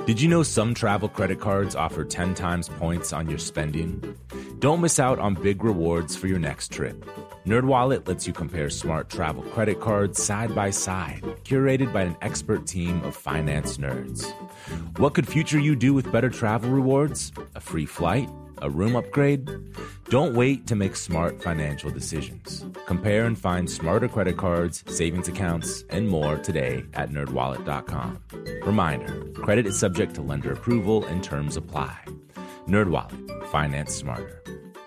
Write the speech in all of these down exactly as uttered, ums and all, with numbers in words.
Did you know some travel credit cards offer ten times points on your spending? Don't miss out on big rewards for your next trip. NerdWallet lets you compare smart travel credit cards side by side, curated by an expert team of finance nerds. What could future you do with better travel rewards? A free flight? A room upgrade? Don't wait to make smart financial decisions. Compare and find smarter credit cards, savings accounts, and more today at nerd wallet dot com. Reminder, credit is subject to lender approval and terms apply. NerdWallet, finance smarter.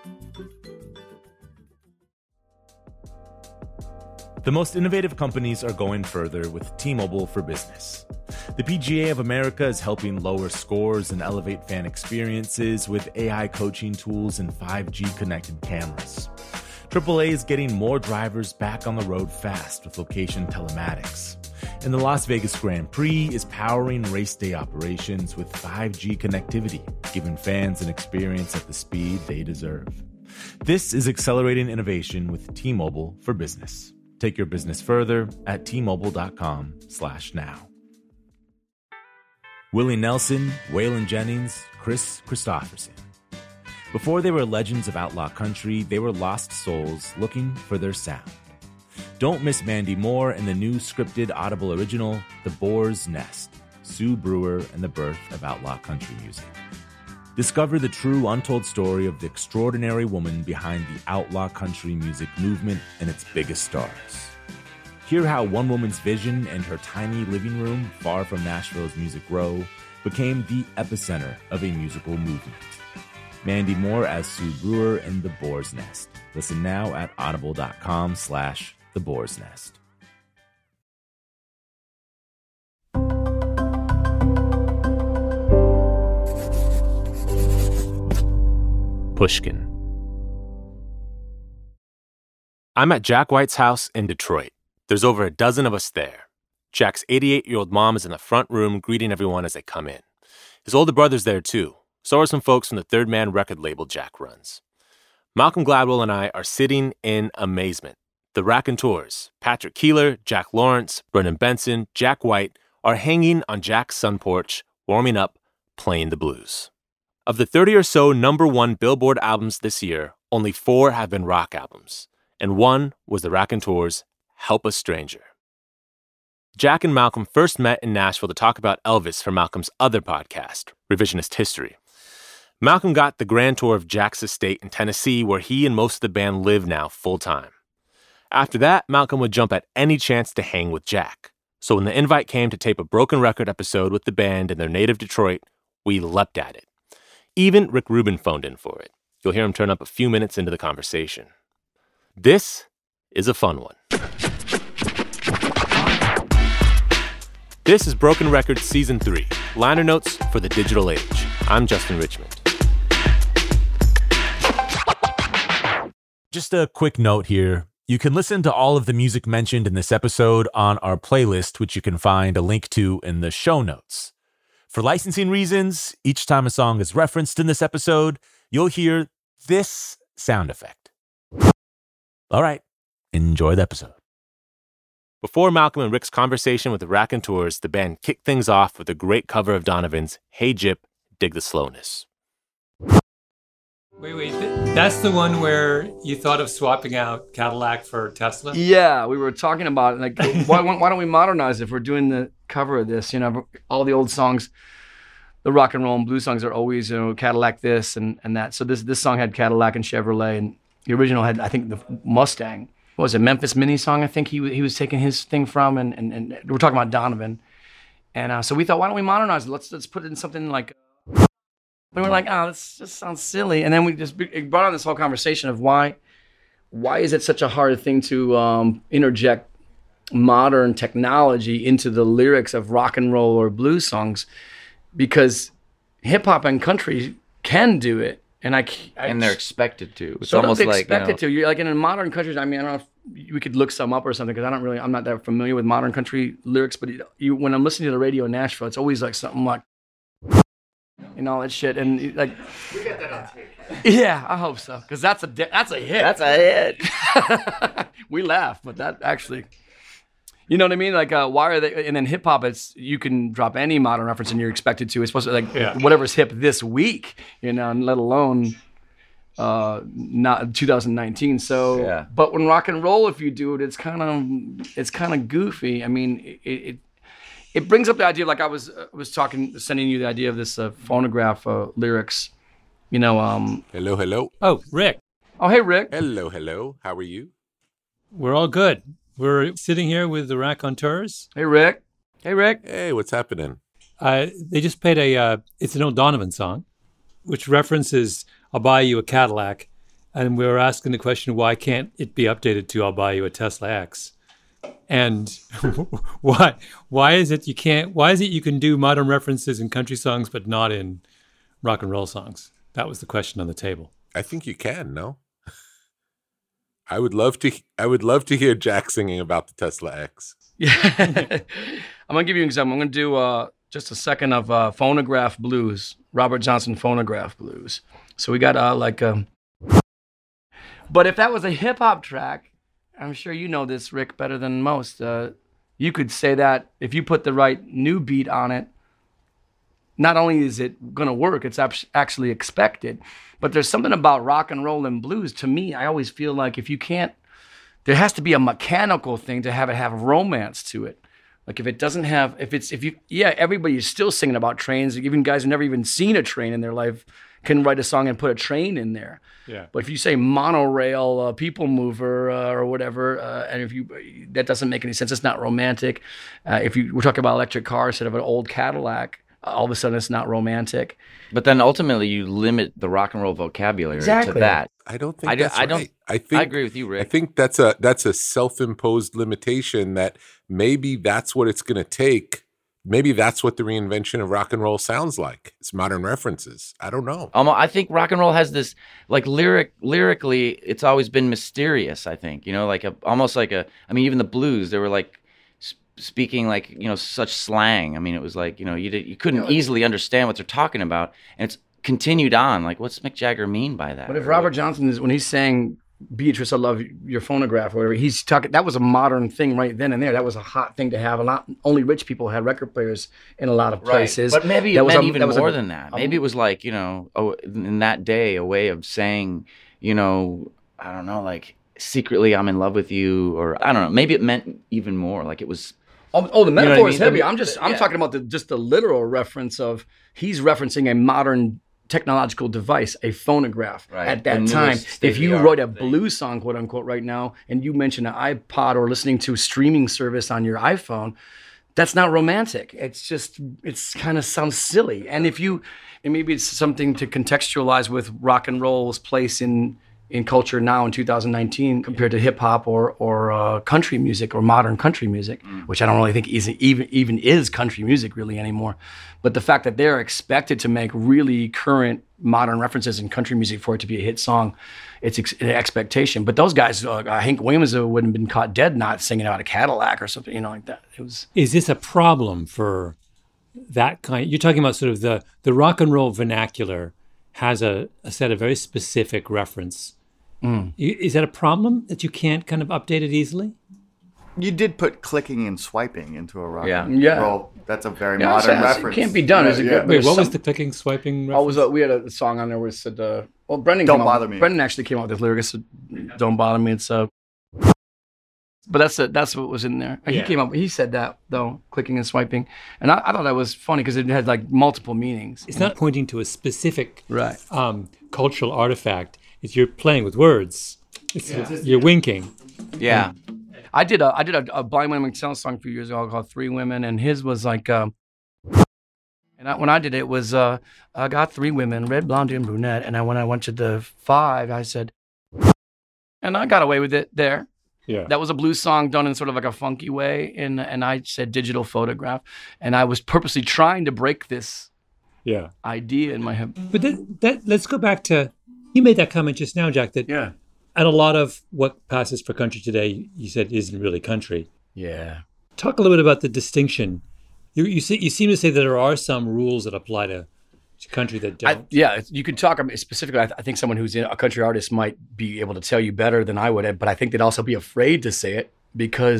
The most innovative companies are going further with T-Mobile for Business. The P G A of America is helping lower scores and elevate fan experiences with A I coaching tools and five G connected cameras. triple A is getting more drivers back on the road fast with location telematics. And the Las Vegas Grand Prix is powering race day operations with five G connectivity, giving fans an experience at the speed they deserve. This is accelerating innovation with T-Mobile for Business. Take your business further at T Mobile dot com slash now. Willie Nelson, Waylon Jennings, Chris Christopherson. Before they were legends of outlaw country, they were lost souls looking for their sound. Don't miss Mandy Moore and the new scripted Audible original, The Boar's Nest, Sue Brewer and the Birth of Outlaw Country Music. Discover the true untold story of the extraordinary woman behind the outlaw country music movement and its biggest stars. Hear how one woman's vision and her tiny living room, far from Nashville's Music Row, became the epicenter of a musical movement. Mandy Moore as Sue Brewer in The Boar's Nest. Listen now at audible dot com slash The Boar's Nest. Pushkin. I'm at Jack White's house in Detroit. There's over a dozen of us there. Jack's eighty-eight-year-old mom is in the front room greeting everyone as they come in. His older brother's there too. So are some folks from the Third Man record label Jack runs. Malcolm Gladwell and I are sitting in amazement. The Raconteurs, Patrick Keeler, Jack Lawrence, Brendan Benson, Jack White, are hanging on Jack's sun porch, warming up, playing the blues. Of the thirty or so number one Billboard albums this year, only four have been rock albums, and one was the Raconteurs' Help a Stranger. Jack and Malcolm first met in Nashville to talk about Elvis for Malcolm's other podcast, Revisionist History. Malcolm got the grand tour of Jack's estate in Tennessee, where he and most of the band live now full-time. After that, Malcolm would jump at any chance to hang with Jack. So when the invite came to tape a Broken Record episode with the band in their native Detroit, we leapt at it. Even Rick Rubin phoned in for it. You'll hear him turn up a few minutes into the conversation. This is a fun one. This is Broken Records Season three, liner notes for the digital age. I'm Justin Richmond. Just a quick note here. You can listen to all of the music mentioned in this episode on our playlist, which you can find a link to in the show notes. For licensing reasons, each time a song is referenced in this episode, you'll hear this sound effect. All right, enjoy the episode. Before Malcolm and Rick's conversation with the Raconteurs, the band kicked things off with a great cover of Donovan's Hey Gyp, Dig the Slowness. Wait, wait, th- that's the one where you thought of swapping out Cadillac for Tesla? Yeah, we were talking about it, like, why, why don't we modernize it if we're doing the cover of this? You know, all the old songs, the rock and roll and blues songs are always, you know, Cadillac this and, and that. So this this song had Cadillac and Chevrolet, and the original had, I think, the Mustang. What was it, Memphis Mini song, I think he he was taking his thing from, and, and, and we're talking about Donovan. And uh, so we thought, why don't we modernize it? Let's, let's put it in something like... But we're like, oh, this just sounds silly. And then we just it brought on this whole conversation of why why is it such a hard thing to um, interject modern technology into the lyrics of rock and roll or blues songs? Because hip hop and country can do it. And I, I and they're expected to. It's so almost like, expected you know, to. You're like in a modern country. I mean, I don't know if we could look some up or something, because I don't really, I'm not that familiar with modern country lyrics. But you, you, when I'm listening to the radio in Nashville, it's always like something like, and all that shit, and like, we got that on tape. Yeah, I hope so, because that's a that's a hit. That's a hit. We laugh, but that actually, You know what I mean? Like, uh, why are they? And then hip hop, it's you can drop any modern reference and you're expected to. It's supposed to like Yeah. whatever's hip this week, you know, and let alone uh, not two thousand nineteen. So, Yeah. but when rock and roll, if you do it, it's kind of it's kind of goofy. I mean, it, it it brings up the idea. Like I was uh, was talking, sending you the idea of this uh, phonograph uh, lyrics. You know, um, Hello, hello. Oh, Rick, oh hey Rick, Hello, hello. How are you? we're all good. We're sitting here with the Raconteurs. hey Rick, hey Rick. Hey, what's happening? Uh, they just played a, uh, it's an O'Donovan song, which references I'll buy you a Cadillac. And we were asking the question, why can't it be updated to I'll buy you a Tesla X? And why why is it you can't, why is it you can do modern references in country songs, but not in rock and roll songs? That was the question on the table. I think you can, no? I would love to I would love to hear Jack singing about the Tesla X. Yeah, I'm gonna give you an example. I'm gonna do uh, just a second of uh, phonograph blues, Robert Johnson phonograph blues. So we got uh, like, um, but if that was a hip hop track, I'm sure you know this, Rick, better than most. Uh, you could say that if you put the right new beat on it, not only is it gonna work, it's actually expected. But there's something about rock and roll and blues. To me, I always feel like if you can't, there has to be a mechanical thing to have it have romance to it. Like if it doesn't have, if it's, if you, yeah, everybody's still singing about trains. Even guys who never even seen a train in their life can write a song and put a train in there. Yeah. But if you say monorail, uh, people mover, uh, or whatever, uh, and if you, that doesn't make any sense. It's not romantic. Uh, if you, we're talking about electric car instead of an old Cadillac, all of a sudden it's not romantic. But then ultimately you limit the rock and roll vocabulary Exactly. to that. I don't think I, do, that's I don't. right. I think I agree with you, I Rick. think that's a that's a self-imposed limitation that maybe that's what it's going to take. Maybe that's what the reinvention of rock and roll sounds like. It's modern references. I don't know. Um, I think rock and roll has this, like lyric, lyrically, it's always been mysterious. I think, you know, like a, almost like a. I mean, even the blues, they were like sp- speaking like, you know, such slang. I mean, it was like, you know, you did, you couldn't Yeah. easily understand what they're talking about, and it's continued on. Like, what's Mick Jagger mean by that? But if Robert Johnson is, when he's saying, Beatrice, I love your phonograph, or whatever, he's talking, that was a modern thing right then and there. That was a hot thing to have. A lot, only rich people had record players in a lot of places. But maybe that it was meant a- even that was more a- than that. a- Maybe it was like, you know, oh, in that day, a way of saying, you know, I don't know, like secretly I'm in love with you, or I don't know. Maybe it meant even more. Like it was. Oh, oh, the know what I metaphor is mean? heavy. The- I'm just, I'm yeah. talking about the just the literal reference of he's referencing a modern technological device, a phonograph. Right. At The that newest time. If you state-of-the-art wrote a thing. blues song, quote unquote, right now, and you mention an iPod or listening to a streaming service on your iPhone, that's not romantic. It's just, it's kind of sounds silly. And if you, and maybe it's something to contextualize with rock and roll's place in in culture now in two thousand nineteen compared to hip hop or or uh, country music or modern country music, Mm. which I don't really think is even even is country music really anymore. But the fact that they're expected to make really current modern references in country music for it to be a hit song, it's ex- an expectation. But those guys, uh, Hank Williams, uh, would have been caught dead not singing about a Cadillac or something, you know, like that. It was. Is this a problem for that kind? You're talking about sort of the, the rock and roll vernacular has a, a set of very specific reference. Mm. I- Is that a problem that you can't kind of update it easily? You did put clicking and swiping into a rock Yeah. and Yeah. roll. That's a very Yeah, modern it's- it reference. can't be done. Yeah, It's a yeah. good- Wait, There's what was some- the clicking, swiping Oh, reference? was a, we had a song on there where it said, uh, well, Brendan Don't came bother out, me. Brendan actually came out with this lyric. It said, "Don't bother me." It's uh, but that's a, that's what was in there. He Yeah. came up. He said that though, clicking and swiping, and I, I thought that was funny because it had like multiple meanings. It's not pointing to a specific Right. um, cultural artifact. If you're playing with words, it's, you're winking. Yeah. I did a I did a, a Blind Willie McTell song a few years ago called Three Women, and his was like, um, and I, when I did it, it was uh, I got three women, red, blonde, and brunette, and I, when I went to the five, I said, and I got away with it there. Yeah. That was a blues song done in sort of like a funky way, and and I said digital photograph, and I was purposely trying to break this Yeah. idea in my head. But that, that let's go back to, you made that comment just now, Jack, that Yeah. and a lot of what passes for country today, you said, isn't really country. Yeah. Talk a little bit about the distinction. You you, see, you seem to say that there are some rules that apply to, to country that don't. I, yeah, it's- you could talk about specifically. I, th- I think someone who's in, a country artist might be able to tell you better than I would, but I think they'd also be afraid to say it because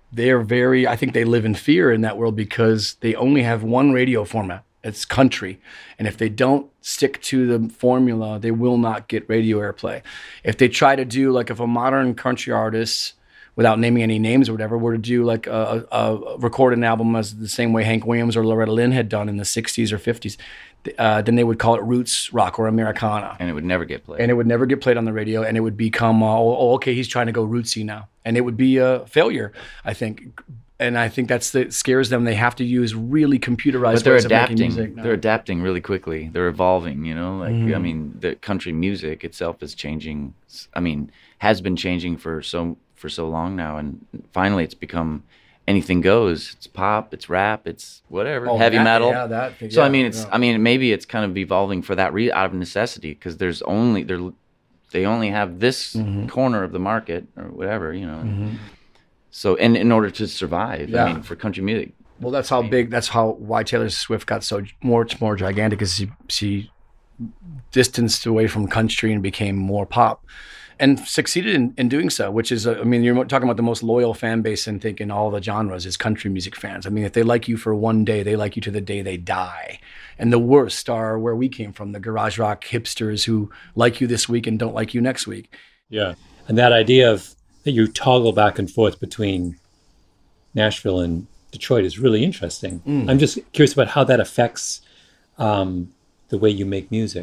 they're very, I think they live in fear in that world because they only have one radio format. It's country. And if they don't stick to the formula, they will not get radio airplay. If they try to do, like if a modern country artist, without naming any names or whatever, were to do like a, a, a record an album as the same way Hank Williams or Loretta Lynn had done in the sixties or fifties, uh, then they would call it roots rock or Americana. And it would never get played. And it would never get played on the radio, and it would become, uh, oh, oh, okay, he's trying to go rootsy now. And it would be a failure, I think. And I think that's that scares them. They have to use really computerized but they're ways adapting. of making music now. They're adapting really quickly. They're evolving, you know? Like, Mhm. I mean, the country music itself is changing. I mean, has been changing for so for so long now. And finally, it's become anything goes. It's pop, it's rap, it's whatever, Oh, heavy that- metal. yeah, that- so, yeah, I mean, it's, yeah. I mean, maybe it's kind of evolving for that re- out of necessity because there's only, they're, they only have this Mhm. corner of the market or whatever, you know? Mhm. So, and in order to survive, Yeah. I mean, for country music. Well, that's how big. That's how why Taylor Swift got so much more gigantic, because she she distanced away from country and became more pop, and succeeded in, in doing so. Which is, uh, I mean, you're talking about the most loyal fan base in thinking all the genres is country music fans. I mean, if they like you for one day, they like you to the day they die. And the worst are where we came from, the garage rock hipsters who like you this week and don't like you next week. Yeah. And that idea of that you toggle back and forth between Nashville and Detroit is really interesting. Mm. I'm just curious about how that affects um, the way you make music.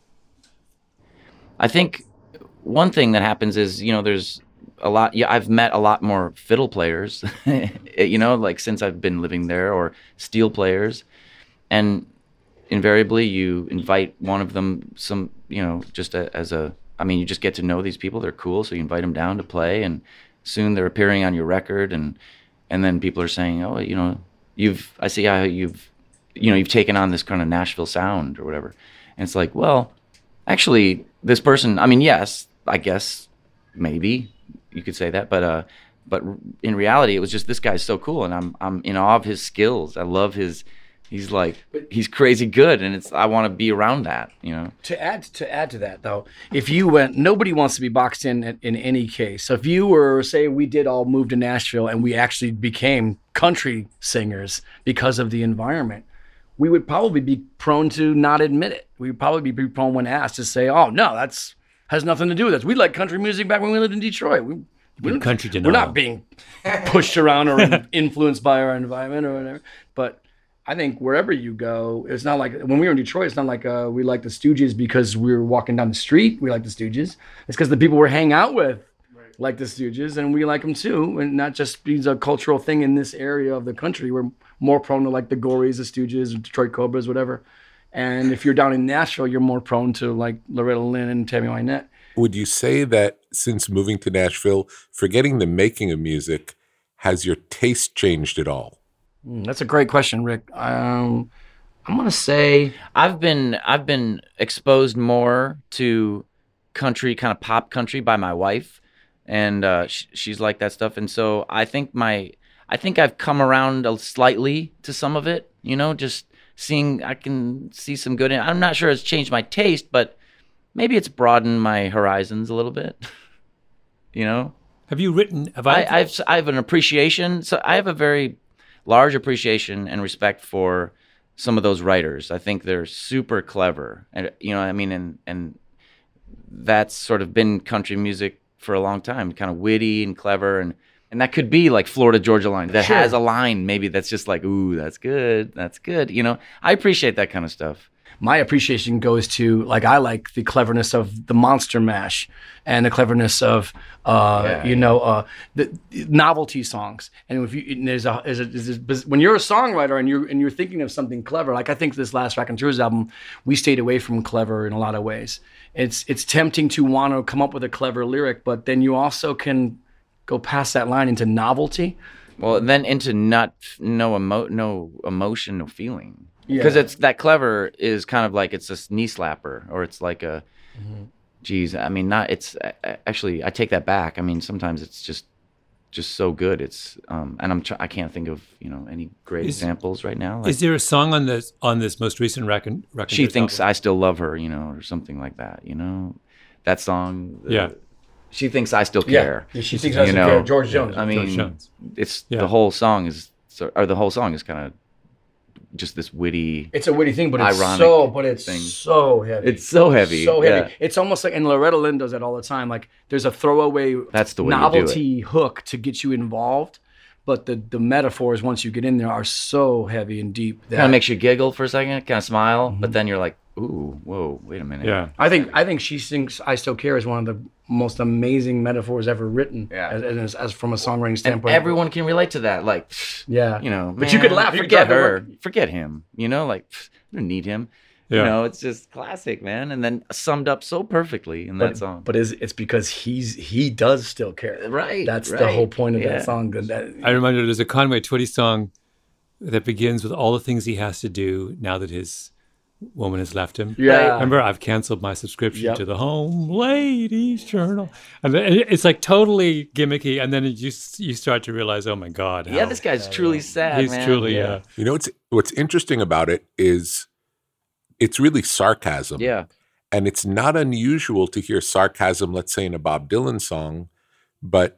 I think one thing that happens is, you know, there's a lot, yeah, I've met a lot more fiddle players, you know, like since I've been living there, or steel players. And invariably you invite one of them some, you know, just a, as a, I mean, you just get to know these people. They're cool. So you invite them down to play, and soon they're appearing on your record. And, and then people are saying, oh, you know, you've, I see how you've, you know, you've taken on this kind of Nashville sound or whatever. And it's like, well, actually this person, I mean, yes, I guess maybe you could say that, but, uh, but in reality, it was just, this guy's so cool. And I'm, I'm in awe of his skills. I love his, he's like, he's crazy good. And it's, I want to be around that, you know? To add to add to that, though, if you went, nobody wants to be boxed in in, in any case. So if you were, say, we did all move to Nashville and we actually became country singers because of the environment, we would probably be prone to not admit it. We would probably be prone, when asked, to say, "Oh no, that's has nothing to do with us. We liked country music back when we lived in Detroit. We, we country we're denial. not being pushed around or influenced by our environment or whatever." But I think wherever you go, it's not like, when we were in Detroit, it's not like uh, we like the Stooges because we were walking down the street. We like the Stooges. It's because the people we're hanging out with like the Stooges, and we like them too. And not just because a cultural thing in this area of the country. We're more prone to like the Gories, the Stooges, Detroit Cobras, whatever. And if you're down in Nashville, you're more prone to like Loretta Lynn and Tammy Wynette. Would you say that since moving to Nashville, forgetting the making of music, has your taste changed at all? Mm, that's a great question, Rick. Um, I'm gonna say I've been I've been exposed more to country, kind of pop country, by my wife, and uh, sh- she's like that stuff. And so I think my I think I've come around a, slightly to some of it. You know, just seeing, I can see some good in it. I'm not sure it's changed my taste, but maybe it's broadened my horizons a little bit. You know, Have you written? Have I, I? I've I have an appreciation. So I have a very large appreciation and respect for some of those writers. I think they're super clever, and you know, I mean, and and that's sort of been country music for a long time, kind of witty and clever, and and that could be like Florida Georgia Line that Sure. has a line maybe that's just like, ooh, that's good, that's good. You know, I appreciate that kind of stuff. my appreciation goes to, like, I like the cleverness of the Monster Mash and the cleverness of, uh, Yeah, you know, uh, the, the novelty songs. And if you, and there's a, there's a, there's a, when you're a songwriter and you're and you're thinking of something clever, like I think this last Raconteurs album, we stayed away from clever in a lot of ways. It's it's tempting to want to come up with a clever lyric, but then you also can go past that line into novelty. Well, then into not no emo no emotion, no feeling. Yeah. Because it's that clever is kind of like it's a knee slapper, or it's like a, Mm-hmm. geez, I mean, not it's I- actually I take that back. I mean, sometimes it's just just so good. It's um, and I'm try- I can't think of you know any great Is- examples right now. Like, Is there a song on this on this most recent Racon? she thinks I still love her, you know, or something like that. You know, that song. the- Yeah. She thinks I still Yeah. care. Yeah, she thinks You I should know, care. George Jones. I mean, George Jones. it's Yeah. the whole song is, so- or the whole song is kind of just this witty. It's a witty thing, but it's Ironic so, but it's thing. so heavy. It's so heavy. So heavy. Yeah. It's almost like, and Loretta Lynn does that all the time. Like there's a throwaway That's the way you do novelty hook to get you involved, but the the metaphors once you get in there are so heavy and deep. That Kind of makes you giggle for a second, kind of smile, Mm-hmm. but then you're like, ooh, whoa, wait a minute. Yeah. I think I think she thinks "I Still Care" is one of the most amazing metaphors ever written. Yeah. As, as, as from a songwriting And standpoint. everyone can relate to that. Like, Yeah. you know, But you could man, laugh, you could Forget drive to her. work. Forget him. You know, like, I don't need him. Yeah. You know, it's just classic, man. And then summed up so perfectly in that But, song. but is it's because he's he does still care. Right, That's the right. whole point of Yeah. that song. That, that- I remember there's a Conway Twitty song that begins with all the things he has to do now that his woman has left him. Yeah. Remember, I've canceled my subscription Yep. to the Home Ladies Journal. And then it- it's like totally gimmicky. And then you s- you start to realize, oh my God. Yeah, how- this guy's truly sad, He's man. truly, Yeah. uh, You know, what's what's interesting about it is it's really sarcasm. Yeah. And it's not unusual to hear sarcasm, let's say in a Bob Dylan song, but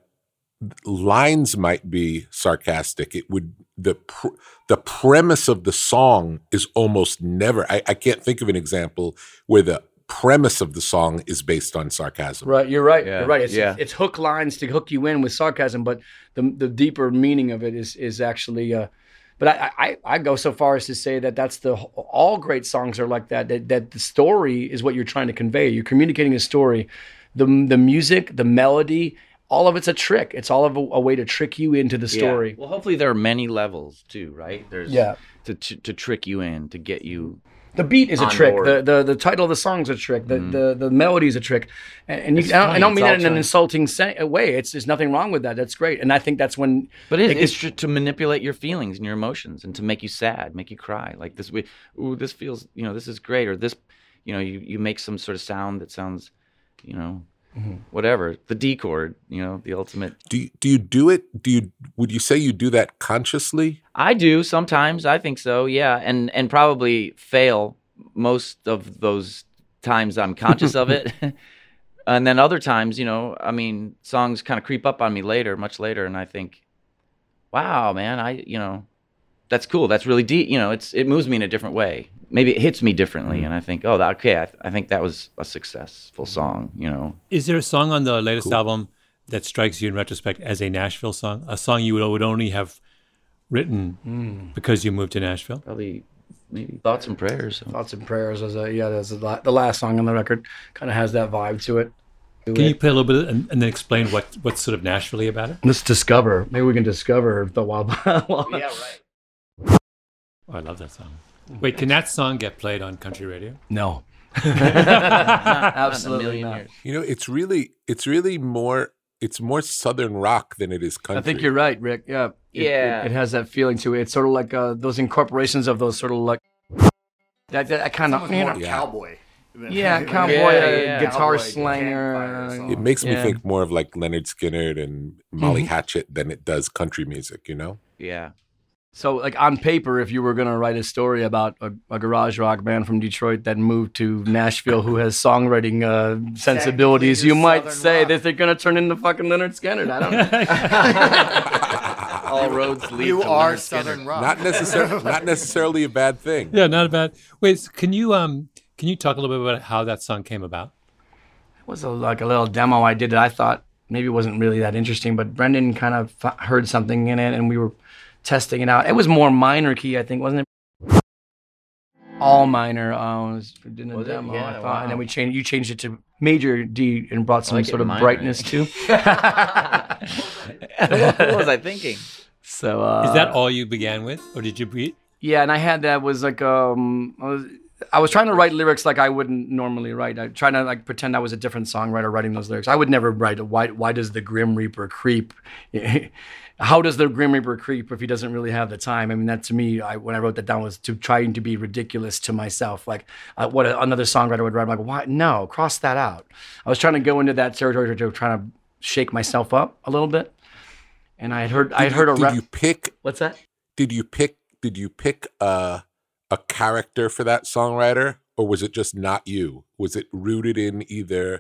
lines might be sarcastic. It would the pr- the premise of the song is almost never. I, I can't think of an example where the premise of the song is based on sarcasm. Right, you're right. Yeah, You're right. It's, yeah. it's hook lines to hook you in with sarcasm, but the the deeper meaning of it is is actually. Uh, but I, I I go so far as to say that that's the all great songs are like that. That that the story is what you're trying to convey. You're communicating a story. The the music, the melody, all of it's a trick. It's all of a, a way to trick you into the story. Yeah. Well, hopefully there are many levels too, right? There's Yeah. to, to to trick you in, to get you. The beat is a On trick. board. The, the the title of the song is a trick. The the, the melody is a trick. And, and you, It's I, don't, I funny. don't It's mean all that in an trying- insulting se- way. It's there's nothing wrong with that. That's great. And I think that's when. But it, It it's gets- tr- to manipulate your feelings and your emotions, and to make you sad, make you cry. Like this, way, ooh, this feels, you know, this is great, or this, you know, you you make some sort of sound that sounds, you know, whatever. The D chord, you know, the ultimate. Do you, do you do it? Do you would you say you do that consciously? I do sometimes. I think so. Yeah, and and probably fail most of those times. I'm conscious of it, and then other times, you know, I mean, songs kind of creep up on me later, much later, and I think, wow, man, I, you know, that's cool. That's really deep. You know, it's it moves me in a different way. Maybe it hits me differently, and I think, oh, that, okay, I, I think that was a successful song. You know, Is there a song on the latest album that strikes you in retrospect as a Nashville song? A song you would, would only have written because you moved to Nashville? probably maybe Thoughts and Prayers. Thoughts and Prayers is a yeah. That's a, la- the last song on the record. Kind of has that vibe to it. Can you play a little bit and, and then explain what, what's sort of Nashville about it? Let's discover. Maybe we can discover the wild. wild Yeah, right. Oh, I love that song. Wait, can that song get played on country radio? No. Absolutely Absolutely not. years. You know, it's really it's really more it's more southern rock than it is country. I think you're right, Rick. Yeah. It, Yeah. It, it has that feeling to it. It's sort of like uh, those incorporations of those sort of like that, that kind of Almost more Yeah. cowboy. than- yeah, cowboy Yeah, uh, yeah. guitar Cowboy slanger. campfire song. It makes me Yeah. think more of like Leonard Skinner and Molly Hatchet than it does country music, you know? Yeah. So, like on paper, if you were going to write a story about a, a garage rock band from Detroit that moved to Nashville who has songwriting uh, sensibilities, Technically you just might Southern say rock. that they're going to turn into fucking Leonard Skinner. I don't know. All roads lead You to are Leonard Skinner. Southern rock. Not necessarily not necessarily a bad thing. Yeah, not a bad. Wait, so can you um can you talk a little bit about how that song came about? It was a, like a little demo I did that I thought maybe wasn't really that interesting, but Brendan kind of f- heard something in it and we were testing it out. It was more minor key, I think, wasn't it? All minor. Uh, was in the Was it? demo, Yeah, I thought. wow. And then we changed. You changed it to major D and brought some like it sort of minor, brightness eh? too. What was I thinking? So uh, Is that all you began with, or did you be? yeah, and I had that was like um I was, I was trying to write lyrics like I wouldn't normally write. I trying to like pretend I was a different songwriter writing those lyrics. I would never write a why why does the Grim Reaper creep? How does the Grim Reaper creep if he doesn't really have the time? I mean, that to me, I, when I wrote that down, was to trying to be ridiculous to myself. Like uh, what a, another songwriter would write. I'm like, why? No, cross that out. I was trying to go into that territory to trying to shake myself up a little bit. And I had heard, I had Did heard you, a did rap. you pick What's that? did you pick did you pick a a character for that songwriter, or was it just not you? Was it rooted in either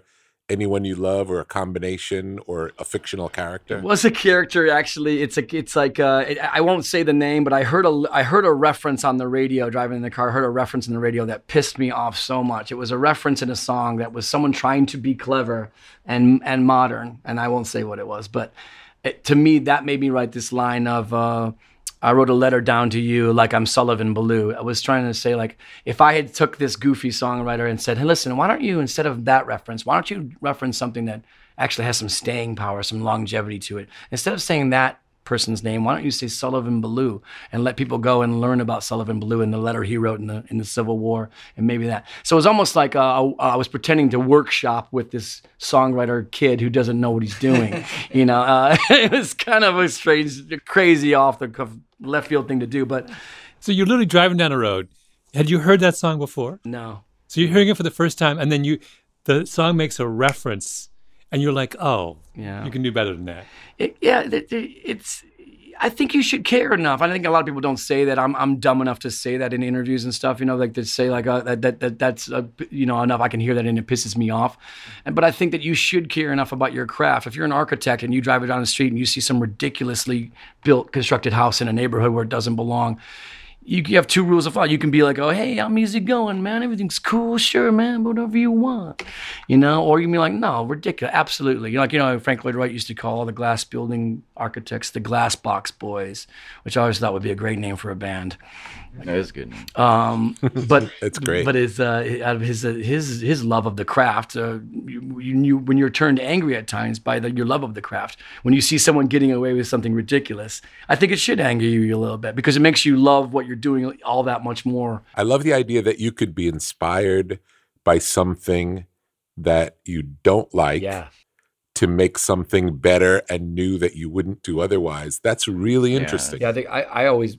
anyone you love, or a combination, or a fictional character? It was a character, actually. It's a, it's like uh, it, I won't say the name, but I heard a I heard a reference on the radio driving in the car. I heard a reference in the radio that pissed me off so much. It was a reference in a song that was someone trying to be clever and and modern, and I won't say what it was, but it, to me that made me write this line of. Uh, I wrote a letter down to you like I'm Sullivan Ballou. I was trying to say, like, if I had took this goofy songwriter and said, hey, listen, why don't you, instead of that reference, why don't you reference something that actually has some staying power, some longevity to it? Instead of saying that person's name, why don't you say Sullivan Ballou and let people go and learn about Sullivan Ballou and the letter he wrote in the in the Civil War, and maybe that. So it was almost like uh, I was pretending to workshop with this songwriter kid who doesn't know what he's doing. you know, uh, it was kind of a strange, crazy, off the cuff, left field thing to do. But so you're literally driving down the road. Had you heard that song before? No. So you're hearing it for the first time, and then you, the song makes a reference. And you're like, oh, yeah, you can do better than that. It, yeah, it, it's. I think you should care enough. I think a lot of people don't say that. I'm I'm dumb enough to say that in interviews and stuff. You know, like to say like uh, that that that that's uh, you know enough. I can hear that and it pisses me off. And but I think that you should care enough about your craft. If you're an architect and you drive down the street and you see some ridiculously built, constructed house in a neighborhood where it doesn't belong. You, you have two rules of thought. You can be like, oh, hey, I'm easy going, man. Everything's cool. Sure, man. Whatever you want. You know? Or you can be like, no, ridiculous. Absolutely. You know, like, you know, Frank Lloyd Wright used to call all the glass building architects the Glass Box Boys, which I always thought would be a great name for a band. That is good. Um, but That's great. But his uh, out of his uh, his his love of the craft, uh, you, you when you're turned angry at times by the, your love of the craft, when you see someone getting away with something ridiculous, I think it should anger you a little bit because it makes you love what you're doing all that much more. I love the idea that you could be inspired by something that you don't like. Yeah. To make something better and new that you wouldn't do otherwise. That's really interesting. Yeah, I think I, I always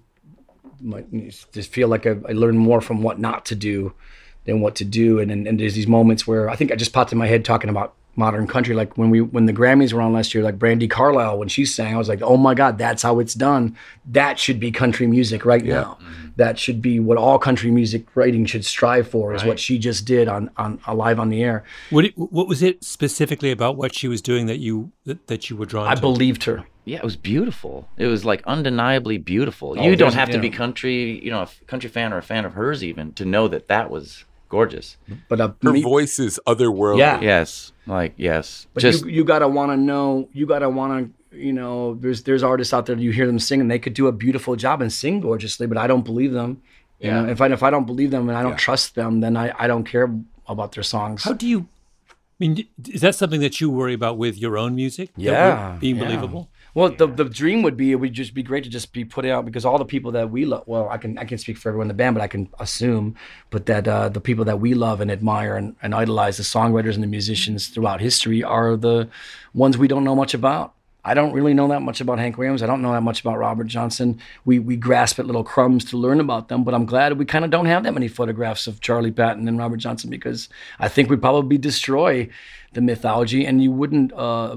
just feel like I, I learn more from what not to do than what to do. And, and and there's these moments where I think I just popped in my head talking about modern country, like when we when the Grammys were on last year, like Brandi Carlile, when she sang, I was like, oh my God, that's how it's done. That should be country music right yeah. now. Mm-hmm. That should be what all country music writing should strive for, right. Is what she just did on on live on the air. What it, what was it specifically about what she was doing that you that, that you were drawn I to? believed her. Yeah, it was beautiful. It was like undeniably beautiful. Oh, you don't have to yeah. be country, you know, a country fan or a fan of hers even to know that that was gorgeous. But uh, Her me, voice is otherworldly. Yeah. Yes, like yes. But Just you, you gotta want to know. You gotta want to. You know, there's there's artists out there. You hear them sing, and they could do a beautiful job and sing gorgeously. But I don't believe them. You Yeah. know, if I if I don't believe them and I don't Yeah. trust them, then I, I don't care about their songs. How do you? I mean, is that something that you worry about with your own music? That Yeah, would being yeah. believable. Well, the the dream would be it would just be great to just be put out because all the people that we love. Well, I can I can speak for everyone in the band, but I can assume, but that uh, the people that we love and admire and, and idolize, the songwriters and the musicians throughout history, are the ones we don't know much about. I don't really know that much about Hank Williams. I don't know that much about Robert Johnson. We we grasp at little crumbs to learn about them, but I'm glad we kind of don't have that many photographs of Charlie Patton and Robert Johnson because I think we'd probably destroy the mythology and you wouldn't uh,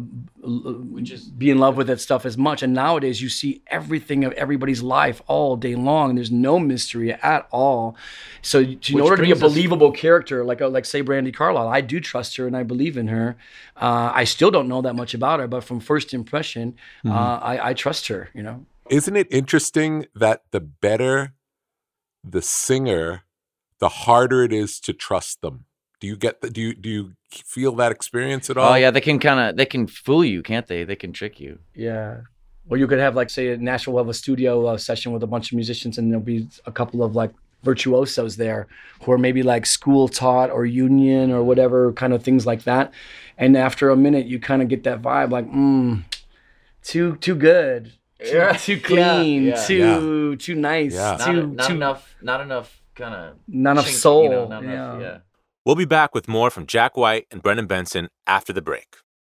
just be in love with that stuff as much. And nowadays you see everything of everybody's life all day long. There's no mystery at all. So in Which order to be a brings us- believable character, like a, like say Brandi Carlile, I do trust her and I believe in her. Uh, I still don't know that much about her, but from first impression, Mm-hmm. uh, I, I trust her, you know? Isn't it interesting that the better the singer, the harder it is to trust them? Do you get the, do you do you feel that experience at all? oh yeah, they can kind of they can fool you, can't they? They can trick you. Yeah. Or you could have like, say, a Nashville will have a studio uh, session with a bunch of musicians and there'll be a couple of like virtuosos there who are maybe like school taught or union or whatever kind of things like that. And after a minute, you kind of get that vibe like, mm, too too good, too, Yeah. too clean, Yeah, yeah. too too nice, Yeah. too not, not too enough, not enough kind of not enough soul. You know, not yeah. enough, yeah. We'll be back with more from Jack White and Brendan Benson after the break.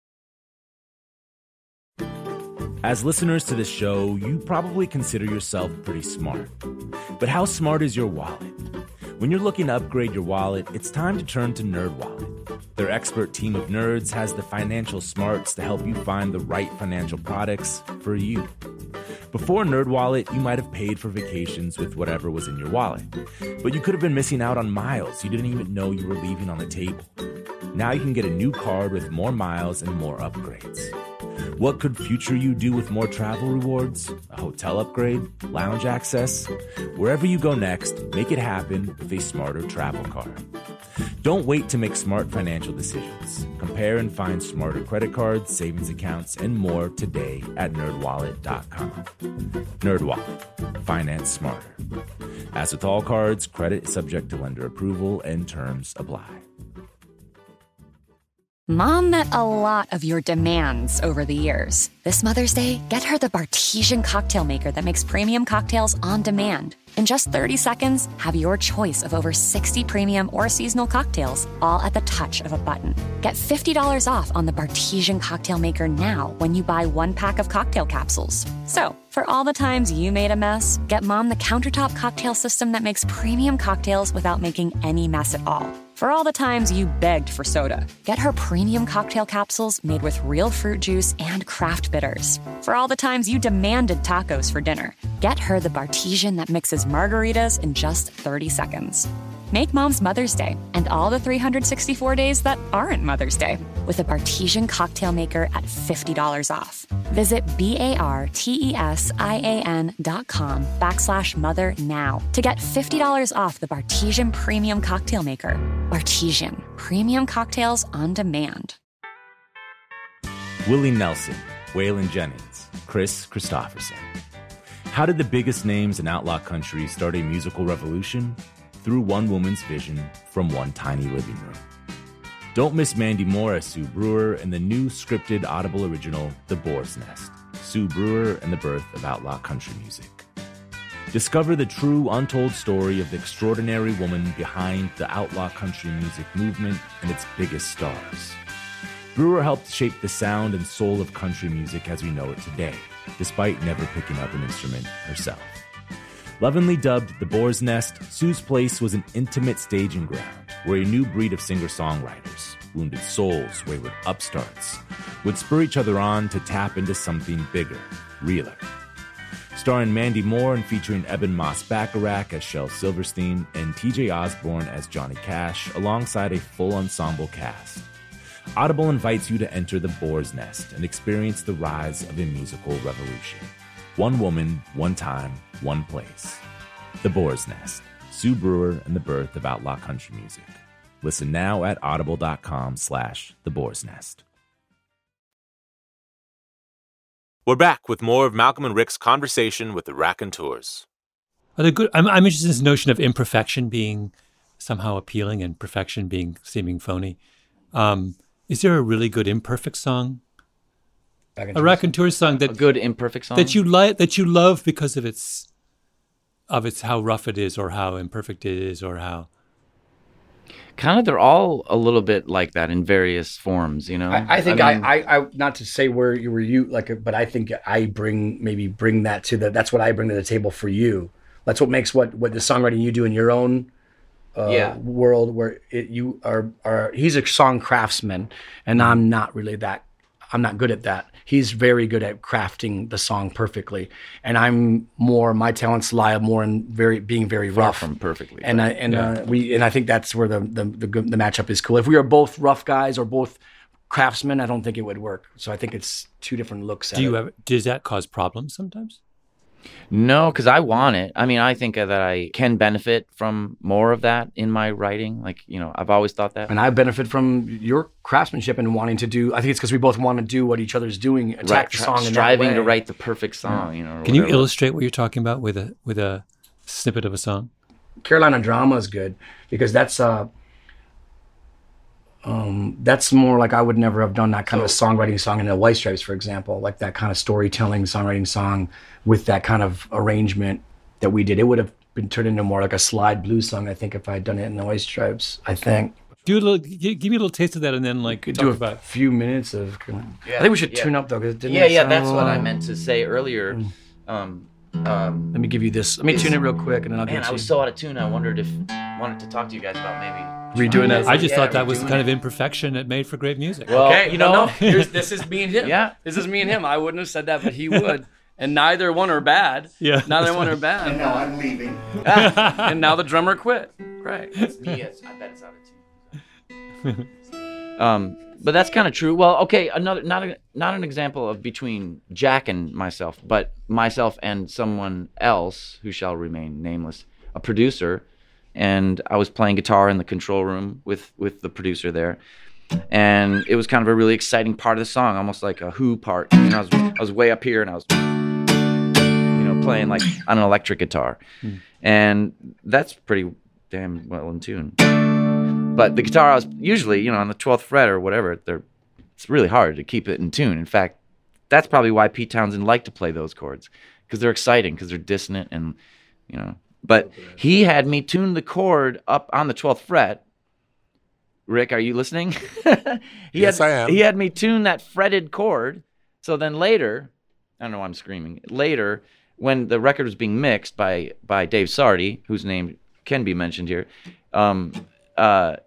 As listeners to this show, you probably consider yourself pretty smart. But how smart is your wallet? When you're looking to upgrade your wallet, it's time to turn to NerdWallet. Their expert team of nerds has the financial smarts to help you find the right financial products for you. Before NerdWallet, you might have paid for vacations with whatever was in your wallet. But you could have been missing out on miles you didn't even know you were leaving on the table. Now you can get a new card with more miles and more upgrades. What could future you do with more travel rewards? A hotel upgrade? Lounge access? Wherever you go next, make it happen with a smarter travel card. Don't wait to make smart financial decisions. Compare and find smarter credit cards, savings accounts, and more today at nerd wallet dot com. NerdWallet. Finance smarter. As with all cards, credit is subject to lender approval and terms apply. Mom met a lot of your demands over the years. This Mother's Day, get her the Bartesian cocktail maker that makes premium cocktails on demand. In just thirty seconds, have your choice of over sixty premium or seasonal cocktails, all at the touch of a button. Get fifty dollars off on the Bartesian cocktail maker now when you buy one pack of cocktail capsules. So, for all the times you made a mess, get Mom the countertop cocktail system that makes premium cocktails without making any mess at all. For all the times you begged for soda, get her premium cocktail capsules made with real fruit juice and craft bitters. For all the times you demanded tacos for dinner, get her the Bartesian that mixes margaritas in just thirty seconds. Make Mom's Mother's Day and all the three hundred sixty-four days that aren't Mother's Day with a Bartesian cocktail maker at fifty dollars off. Visit B-A-R-T-E-S-I-A-N dot com backslash mother now to get fifty dollars off the Bartesian Premium Cocktail Maker. Bartesian, premium cocktails on demand. Willie Nelson, Waylon Jennings, Chris Christopherson. How did the biggest names in outlaw country start a musical revolution? Through one woman's vision from one tiny living room. Don't miss Mandy Moore as Sue Brewer in the new scripted Audible original, The Boar's Nest, Sue Brewer and the Birth of Outlaw Country Music. Discover the true, untold story of the extraordinary woman behind the outlaw country music movement and its biggest stars. Brewer helped shape the sound and soul of country music as we know it today, despite never picking up an instrument herself. Lovingly dubbed The Boar's Nest, Sue's Place was an intimate staging ground where a new breed of singer-songwriters, wounded souls, wayward upstarts, would spur each other on to tap into something bigger, realer. Starring Mandy Moore and featuring Eben Moss-Bacharach as Shel Silverstein and T J Osborne as Johnny Cash, alongside a full ensemble cast. Audible invites you to enter The Boar's Nest and experience the rise of a musical revolution. One woman, one time, one place. The Boar's Nest, Sue Brewer and the Birth of Outlaw Country Music. Listen now at audible.com slash The Boar's Nest. We're back with more of Malcolm and Rick's conversation with the Raconteurs. Are they good? I'm, I'm interested in this notion of imperfection being somehow appealing and perfection being seeming phony. Um, is there a really good imperfect song? A Raconteur song that a good imperfect song that you like, that you love because of its of its how rough it is, or how imperfect it is, or how kind of they're all a little bit like that in various forms, you know. I, I think I, mean, I, I, I, not to say where you were you like, but I think I bring maybe bring that to the. That's what I bring to the table for you. That's what makes what what the songwriting you do in your own uh, yeah. world, where it, you are are. He's a song craftsman, and I'm not really that. I'm not good at that. He's very good at crafting the song perfectly, and I'm more. My talents lie more in very being very far rough from perfectly. And I, and yeah. uh, we and I think that's where the, the the the matchup is cool. If we are both rough guys or both craftsmen, I don't think it would work. So I think it's two different looks. Do at you it. ever? Does that cause problems sometimes? No, because I want it. I mean, I think that I can benefit from more of that in my writing. Like, you know, I've always thought that. And I benefit from your craftsmanship and wanting to do, I think it's because we both want to do what each other's doing, attack right, the song in that striving way. to write the perfect song, yeah. you know. Can whatever. you illustrate what you're talking about with a with a snippet of a song? Carolina Drama is good because that's uh um that's more like I would never have done that kind so, of songwriting song in the White Stripes, for example, like that kind of storytelling songwriting song with that kind of arrangement that we did. It would have been turned into more like a slide blues song, I think, if I had done it in the White Stripes. I think. Do a little, give me a little taste of that, and then like could talk do a about few minutes of. Yeah, I think we should yeah. tune up though, because didn't yeah, it yeah, sound that's what long? I meant to say earlier. Mm. Um, um, Let me give you this. Let me tune it real quick, and then I'll man, get I you. was so out of tune. I wondered if wanted to talk to you guys about maybe redoing that. I just yeah, thought that was redoing kind it. of imperfection that made for great music. Well, Okay, you no, know, no. Here's, this is me and him. Yeah. This is me and him. I wouldn't have said that, but he would. And neither one are bad. Yeah, Neither that's one fine. are bad. And now I'm leaving. And now the drummer quit. Right. It's me. It's, I bet it's out of tune. Um, but that's kind of true. Well, okay, another not a, not an example of between Jack and myself, but myself and someone else who shall remain nameless, a producer, and I was playing guitar in the control room with with the producer there, and it was kind of a really exciting part of the song, almost like a Who part. And I was I was way up here, and I was you know playing like on an electric guitar, mm. and that's pretty damn well in tune. But the guitar, I was usually, you know, on the twelfth fret or whatever, they're, it's really hard to keep it in tune. In fact, that's probably why Pete Townsend liked to play those chords, because they're exciting, because they're dissonant and, you know. But he had me tune the chord up on the twelfth fret. Rick, are you listening? he yes, had, I am. He had me tune that fretted chord. So then later, I don't know why I'm screaming, later, when the record was being mixed by, by Dave Sardi, whose name can be mentioned here, um, uh,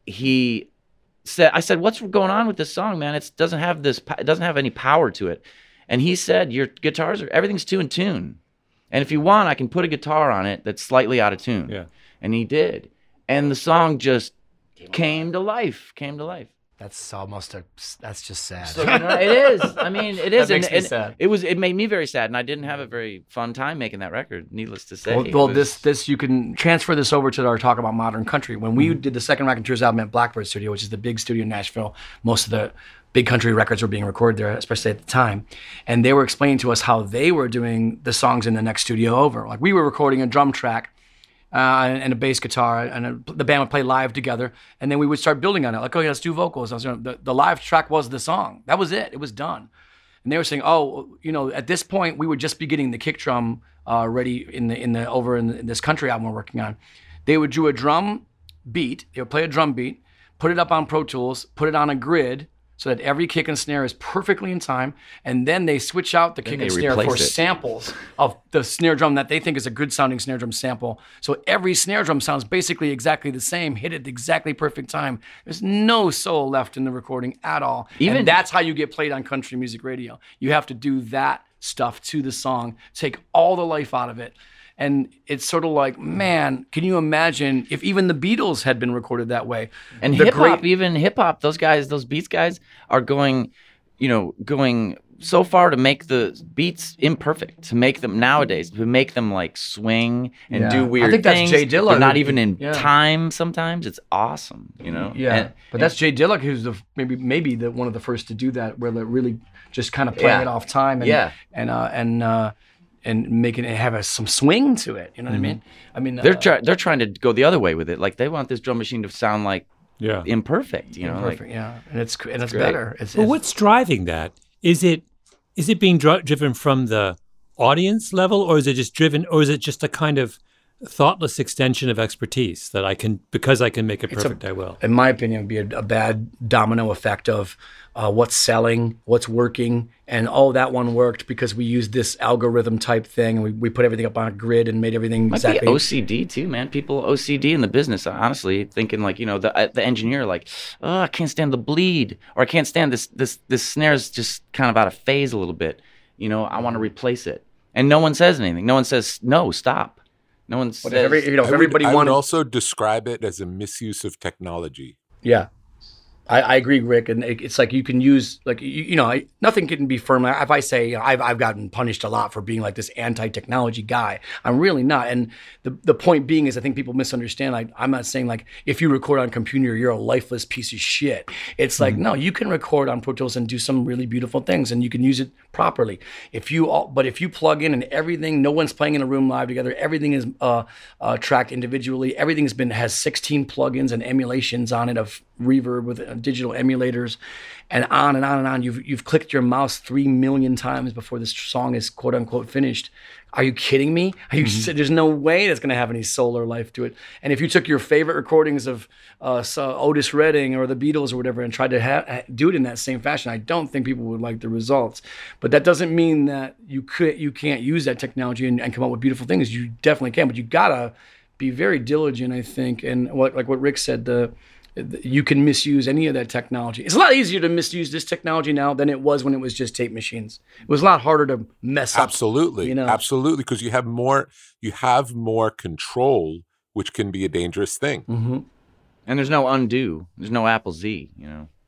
he said, I said, what's going on with this song, man? It doesn't have this, it doesn't have any power to it. And he said, your guitars are, everything's too in tune. And if you want, I can put a guitar on it that's slightly out of tune. Yeah. And he did. And the song just came to life, came to life. That's almost a, that's just sad. So, you know, it is. I mean, it is. That makes and, me and sad. It was. It made me very sad, and I didn't have a very fun time making that record. Needless to say. Well, It well was- this this you can transfer this over to our talk about modern country. When we Mm-hmm. did the second Raconteurs album at Blackbird Studio, which is the big studio in Nashville, most of the big country records were being recorded there, especially at the time. And they were explaining to us how they were doing the songs in the next studio over. Like we were recording a drum track uh, and a bass guitar, and a, the band would play live together, and then we would start building on it. Like, oh yeah, let's do vocals. I was gonna, the, the live track was the song. That was it. It was done. And they were saying, oh, you know, at this point we would just be getting the kick drum uh, ready in the in the over in, the, in this country album we're working on. They would do a drum beat. They would play a drum beat, put it up on Pro Tools, put it on a grid so that every kick and snare is perfectly in time, and then they switch out the kick they and snare for replace it. samples of the snare drum that they think is a good sounding snare drum sample. So every snare drum sounds basically exactly the same, hit at the exactly perfect time. There's no soul left in the recording at all. Even- and that's how you get played on country music radio. You have to do that stuff to the song, take all the life out of it. And it's sort of like, man, can you imagine if even the Beatles had been recorded that way? And The hip hop, great- even hip hop, those guys, those Beats guys are going, you know, going so far to make the beats imperfect, to make them nowadays, to make them like swing and Yeah. do I weird think that's things. Jay Dilla They're not who- even in yeah. time sometimes. It's awesome, you know? Yeah, And- but that's Jay Dilla, who's the maybe maybe the one of the first to do that, where they're really just kind of playing Yeah. it off time and Yeah. and uh, and uh, and making it have a, some swing to it. You know what I mean? I mean, they're uh, try- they're trying to go the other way with it. Like they want this drum machine to sound like Yeah. imperfect, you know? perfect. Like, Yeah, and it's and it's great. better. It's, But it's what's driving that? Is it is it being dri- driven from the audience level, or is it just driven, or is it just a kind of thoughtless extension of expertise that I can, because I can make it It's a- perfect, I will? in my opinion, would be a, a bad domino effect of uh, what's selling, what's working, and oh, that one worked because we used this algorithm type thing, and we, we put everything up on a grid and made everything might exactly. be O C D too, man. People O C D in the business, honestly, thinking like, you know, the uh, the engineer, like, oh, I can't stand the bleed, or I can't stand this this this snare's just kind of out of phase a little bit. You know, I want to replace it, and no one says anything. No one says no, stop. No one But says. if every, you know, if I would- everybody I would wanted, also describe it as a misuse of technology. yeah. I, I agree, Rick, and it, it's like you can use like you, you know I, nothing can be firm. If I say you know, I've I've gotten punished a lot for being like this anti-technology guy, I'm really not. And the the point being is, I think people misunderstand. Like I'm not saying like if you record on computer, you're a lifeless piece of shit. It's like no, you can record on Pro Tools and do some really beautiful things, and you can use it properly. If you all, but if you plug in and everything, no one's playing in a room live together. Everything is uh, uh, tracked individually. Everything's been has sixteen plugins and emulations on it of reverb with uh, digital emulators, and on and on and on. You've you've clicked your mouse three million times before this song is quote unquote finished. Are you kidding me? Are you? There's no way that's going to have any soul or life to it. And if you took your favorite recordings of uh, so Otis Redding or the Beatles or whatever and tried to ha- do it in that same fashion, I don't think people would like the results. But that doesn't mean that you could you can't use that technology and, and come up with beautiful things. You definitely can, but you gotta be very diligent, I think. And what like what Rick said, the you can misuse any of that technology. It's a lot easier to misuse this technology now than it was when it was just tape machines. It was a lot harder to mess up. Absolutely, you know? absolutely, because you have more you have more control, which can be a dangerous thing. Mm-hmm. And there's no undo. There's no Apple Z, you know.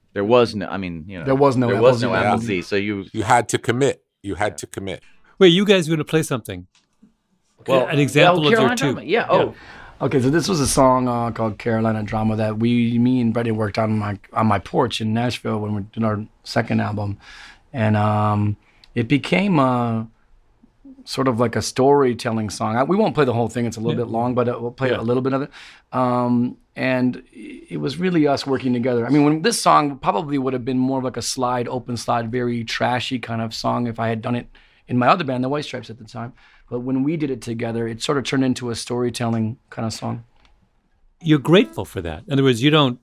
there was no. I mean, you know, There was no there was Apple no Z. Apple Z. So you You had to commit. You had to commit. Wait, you guys are going to play something. well an example well, of your Carolina two. Drama. Yeah. Oh, Okay, so this was a song uh, called Carolina Drama that we, me and Brady worked on my on my porch in Nashville when we did our second album, and um, it became a sort of like a storytelling song. I, we won't play the whole thing; it's a little Yeah. bit long, but uh, we'll play Yeah. a little bit of it. Um, and it was really us working together. I mean, when this song probably would have been more of like a slide, open slide, very trashy kind of song if I had done it in my other band, the White Stripes, at the time. But when we did it together, it sort of turned into a storytelling kind of song. You're grateful for that. In other words, you don't.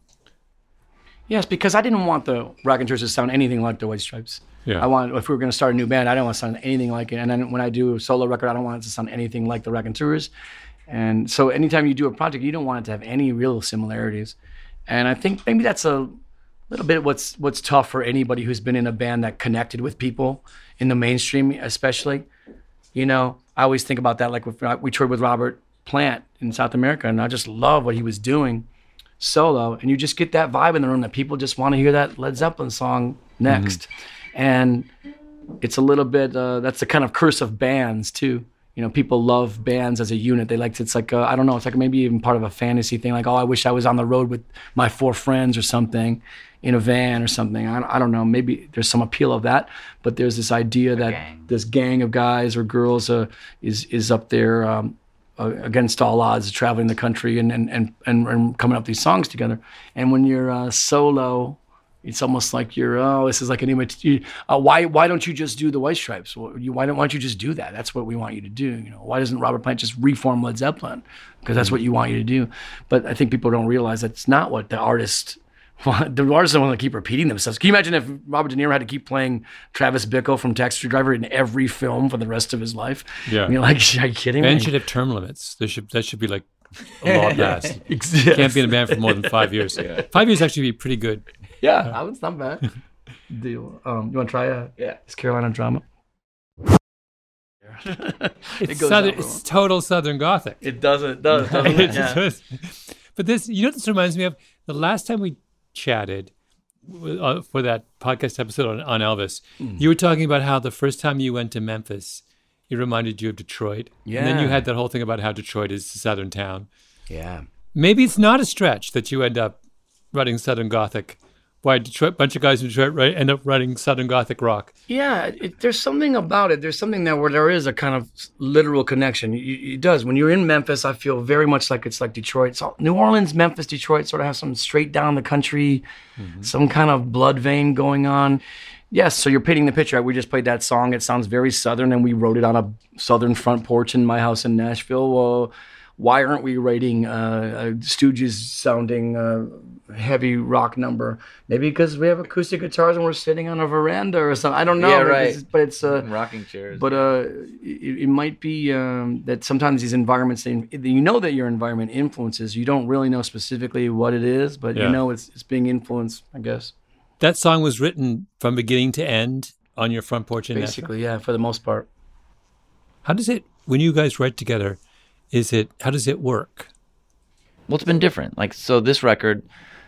Yes, because I didn't want the Raconteurs to sound anything like the White Stripes. Yeah. I want, if we were going to start a new band, I don't want to sound anything like it. And then when I do a solo record, I don't want it to sound anything like the Raconteurs. And so anytime you do a project, you don't want it to have any real similarities. And I think maybe that's a little bit what's what's tough for anybody who's been in a band that connected with people in the mainstream, especially. You know, I always think about that. Like with, we toured with Robert Plant in South America, and I just love what he was doing solo. And you just get that vibe in the room that people just want to hear that Led Zeppelin song next. Mm-hmm. And it's a little bit, uh, that's the kind of curse of bands too. You know, people love bands as a unit. They like to, it's like, uh, I don't know, it's like maybe even part of a fantasy thing. Like, oh, I wish I was on the road with my four friends or something in a van or something. I, I don't know. Maybe there's some appeal of that. But there's this idea that gang. this gang of guys or girls uh, is is up there um, uh, against all odds, traveling the country and and, and, and and coming up with these songs together. And when you're uh, solo, it's almost like you're, oh, this is like an image. You, uh, why why don't you just do the White Stripes? Well, you, why don't why don't you just do that? That's what we want you to do. You know, why doesn't Robert Plant just reform Led Zeppelin? Because that's what you want you to do. But I think people don't realize that's not what the artist. The artists don't want to keep repeating themselves. Can you imagine if Robert De Niro had to keep playing Travis Bickle from Taxi Driver in every film for the rest of his life? Yeah. And you're like, are you kidding me? Bands should have term limits. There should that should be like a law passed. Yes. You can't be in a band for more than five years. Five years actually be pretty good. Yeah, that was not bad. Deal. Um, you want to try a Yeah. It's Carolina Drama? It's, goes southern, out it's total Southern Gothic. It does it does doesn't It it? Yeah. does. But this, you know, what this reminds me of the last time we chatted uh, for that podcast episode on, on Elvis. Mm. You were talking about how the first time you went to Memphis, it reminded you of Detroit. Yeah. And then you had that whole thing about how Detroit is a Southern town. Yeah. Maybe it's not a stretch that you end up writing Southern Gothic. Why Detroit? Bunch of guys in Detroit right, end up writing Southern Gothic rock. Yeah, it, there's something about it. There's something there where there is a kind of literal connection. It, it does. When you're in Memphis, I feel very much like it's like Detroit. So New Orleans, Memphis, Detroit sort of have some straight down the country, mm-hmm. some kind of blood vein going on. Yes, so you're painting the picture. We just played that song. It sounds very Southern, and we wrote it on a Southern front porch in my house in Nashville. Well, why aren't we writing uh, a Stooges-sounding uh, heavy rock number? Maybe because we have acoustic guitars and we're sitting on a veranda or something. I don't know. Yeah, right. It's, but it's uh, rocking chairs. But uh, it, it might be um, that sometimes these environments, they, you know that your environment influences. You don't really know specifically what it is, but Yeah. you know it's it's being influenced, I guess. That song was written from beginning to end on your front porch in Nashville? Basically, yeah, for the most part. How does it, when you guys write together, is it, how does it work? Well, it's been different. Like, so this record,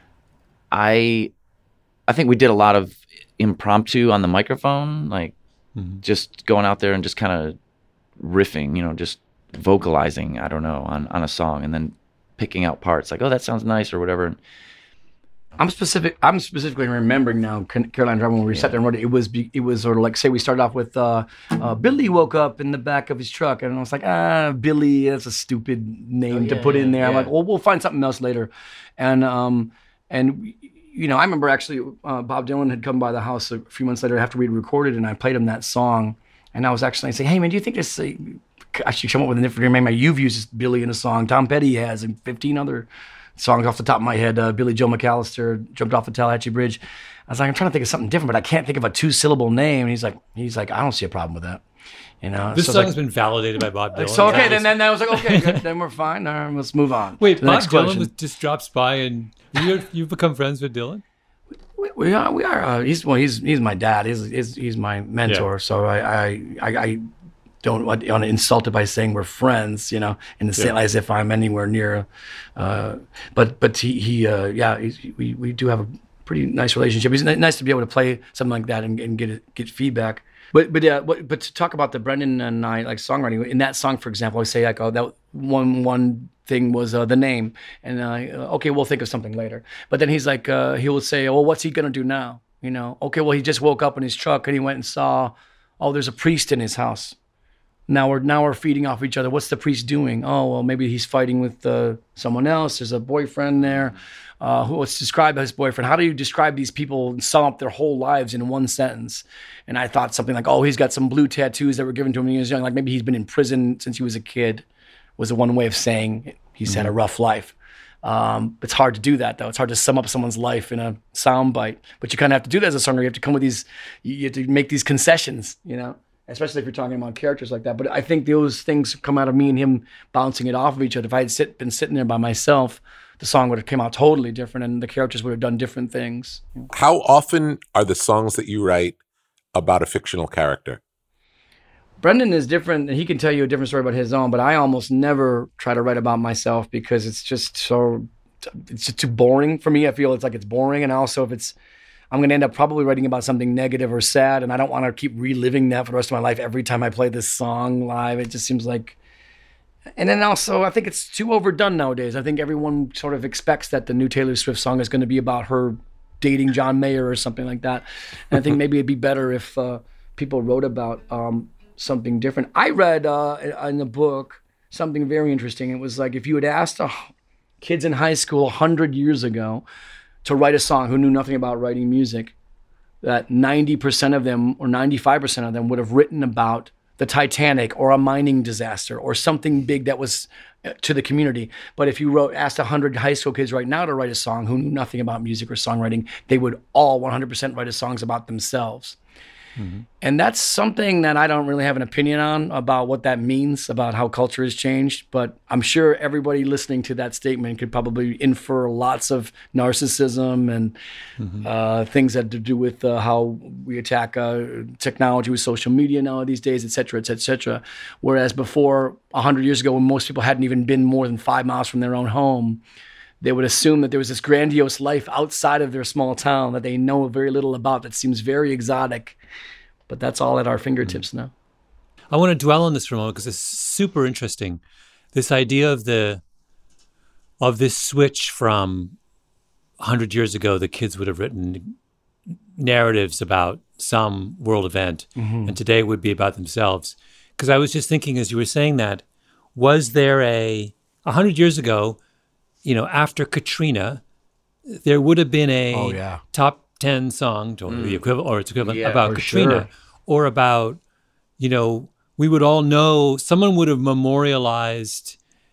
I, I think we did a lot of impromptu on the microphone, like mm-hmm. just going out there and just kind of riffing, you know, just vocalizing, I don't know, on, on a song, and then picking out parts like, oh, that sounds nice or whatever. I'm specific. I'm specifically remembering now Carolina Drama when we yeah. sat there and wrote it. It was be, it was sort of like, say we started off with uh, uh, Billy woke up in the back of his truck, and I was like, ah, Billy, that's a stupid name oh, yeah, to put in there. Yeah. I'm like, well, we'll find something else later, and um, and you know, I remember actually uh, Bob Dylan had come by the house a few months later after we'd recorded, and I played him that song, and I was actually saying, hey man, do you think this? Uh, I should come up with a different name. You've used Billy in a song. Tom Petty has, and fifteen other songs off the top of my head. Uh, Billy Joe McAllister, Jumped Off the Tallahatchie Bridge. I was like, I'm trying to think of something different, but I can't think of a two-syllable name. And he's like, he's like, I don't see a problem with that. You know, this so song's like, been validated by Bob Dylan. So okay, yeah. then then I was like, okay, good, then we're fine. All right, let's move on. Wait, Bob Dylan question. was, just drops by, and you you've become friends with Dylan? We, we are. We are. Uh, he's well. He's he's my dad. He's he's, he's my mentor. Yeah. So I I I. I don't want to insult it by saying we're friends, you know, in the same yeah. as if I'm anywhere near. Uh, but but he, he uh, yeah, he's, we we do have a pretty nice relationship. It's nice to be able to play something like that and, and get get feedback. But but uh, but but to talk about the Brendan and I like songwriting in that song, for example, I say like, oh, that one one thing was uh, the name, and uh, okay, we'll think of something later. But then he's like, uh, he will say, well, what's he gonna do now? You know, okay, well, he just woke up in his truck and he went and saw, oh, there's a priest in his house. Now we're now we're feeding off each other. What's the priest doing? Oh, well, maybe he's fighting with uh, someone else. There's a boyfriend there. Uh, who let's describe his boyfriend. How do you describe these people and sum up their whole lives in one sentence? And I thought something like, oh, he's got some blue tattoos that were given to him when he was young. Like maybe he's been in prison since he was a kid, was the one way of saying he's mm-hmm. had a rough life. Um, it's hard to do that, though. It's hard to sum up someone's life in a soundbite. But you kind of have to do that as a songwriter. You have to come with these, you have to make these concessions, you know, especially if you're talking about characters like that. But I think those things come out of me and him bouncing it off of each other. If I had sit, been sitting there by myself, the song would have come out totally different and the characters would have done different things. How often are the songs that you write about a fictional character? Brendan is different, and he can tell you a different story about his own, but I almost never try to write about myself because it's just so, it's just too boring for me. I feel it's like it's boring, and also if it's, I'm going to end up probably writing about something negative or sad, and I don't want to keep reliving that for the rest of my life every time I play this song live. It just seems like, and then also I think it's too overdone nowadays. I think everyone sort of expects that the new Taylor Swift song is going to be about her dating John Mayer or something like that. And I think maybe it'd be better if uh, people wrote about um, something different. I read uh, in the book something very interesting. It was like if you had asked uh, kids in high school one hundred years ago to write a song who knew nothing about writing music, that ninety percent of them or ninety-five percent of them would have written about the Titanic or a mining disaster or something big that was to the community. But if you wrote, asked one hundred high school kids right now to write a song who knew nothing about music or songwriting, they would all one hundred percent write a songs about themselves. Mm-hmm. And that's something that I don't really have an opinion on about what that means, about how culture has changed. But I'm sure everybody listening to that statement could probably infer lots of narcissism and mm-hmm. uh, things that have to do with uh, how we attack uh, technology with social media now these days, et cetera, et cetera, et cetera. Whereas before, one hundred years ago, when most people hadn't even been more than five miles from their own home, they would assume that there was this grandiose life outside of their small town that they know very little about that seems very exotic. But that's all at our fingertips now. I want to dwell on this for a moment because it's super interesting. This idea of the of this switch from one hundred years ago, the kids would have written narratives about some world event, mm-hmm. and today it would be about themselves. Because I was just thinking as you were saying that, was there a, one hundred years ago, you know, after Katrina, there would have been a oh, yeah. top ten song, or mm. the equivalent, or its equivalent, yeah, about Katrina, sure. or about, you know, we would all know, someone would have memorialized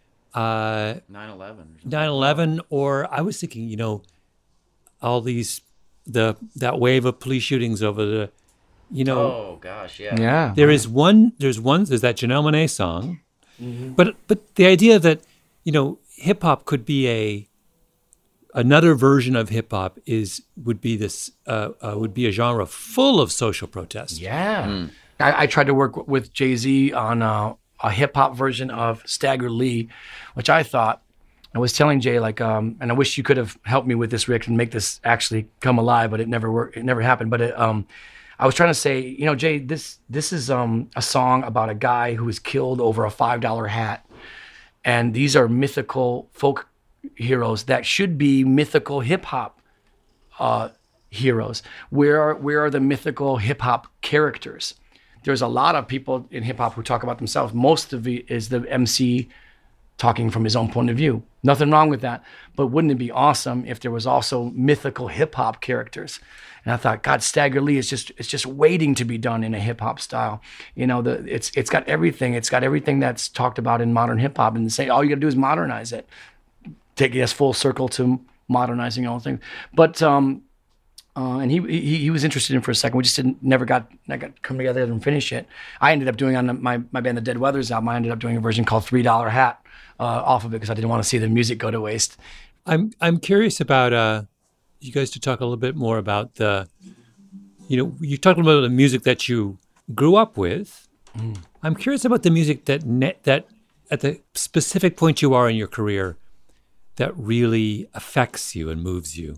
uh, nine eleven. nine eleven, or I was thinking, you know, all these, the that wave of police shootings over the, you know. Oh, gosh, yeah. Yeah. There is one, there's one, there's that Janelle Monáe song, mm-hmm. but but the idea that, you know, hip hop could be a, another version of hip hop is would be this uh, uh, would be a genre full of social protest. Yeah, mm. I, I tried to work with Jay-Z on a, a hip hop version of Stagger Lee, which I thought I was telling Jay like, um, and I wish you could have helped me with this, Rick, and make this actually come alive, but it never worked. It never happened. But it, um, I was trying to say, you know, Jay, this this is um, a song about a guy who was killed over a five dollar hat, and these are mythical folk heroes that should be mythical hip hop uh, heroes. Where are where are the mythical hip hop characters? There's a lot of people in hip hop who talk about themselves. Most of it is the M C talking from his own point of view. Nothing wrong with that. But wouldn't it be awesome if there was also mythical hip hop characters? And I thought, God, Stagger Lee is just it's just waiting to be done in a hip hop style. You know, the it's it's got everything. It's got everything that's talked about in modern hip hop, and say all you got to do is modernize it. Taking us full circle to modernizing all things, but um, uh, and he, he he was interested in it for a second. We just didn't never got never got come together and finish it. I ended up doing on my my band the Dead Weathers album. I ended up doing a version called Three Dollar Hat uh, off of it because I didn't want to see the music go to waste. I'm I'm curious about uh, you guys to talk a little bit more about the, you know, you talked about the music that you grew up with. Mm. I'm curious about the music that ne- that at the specific point you are in your career that really affects you and moves you.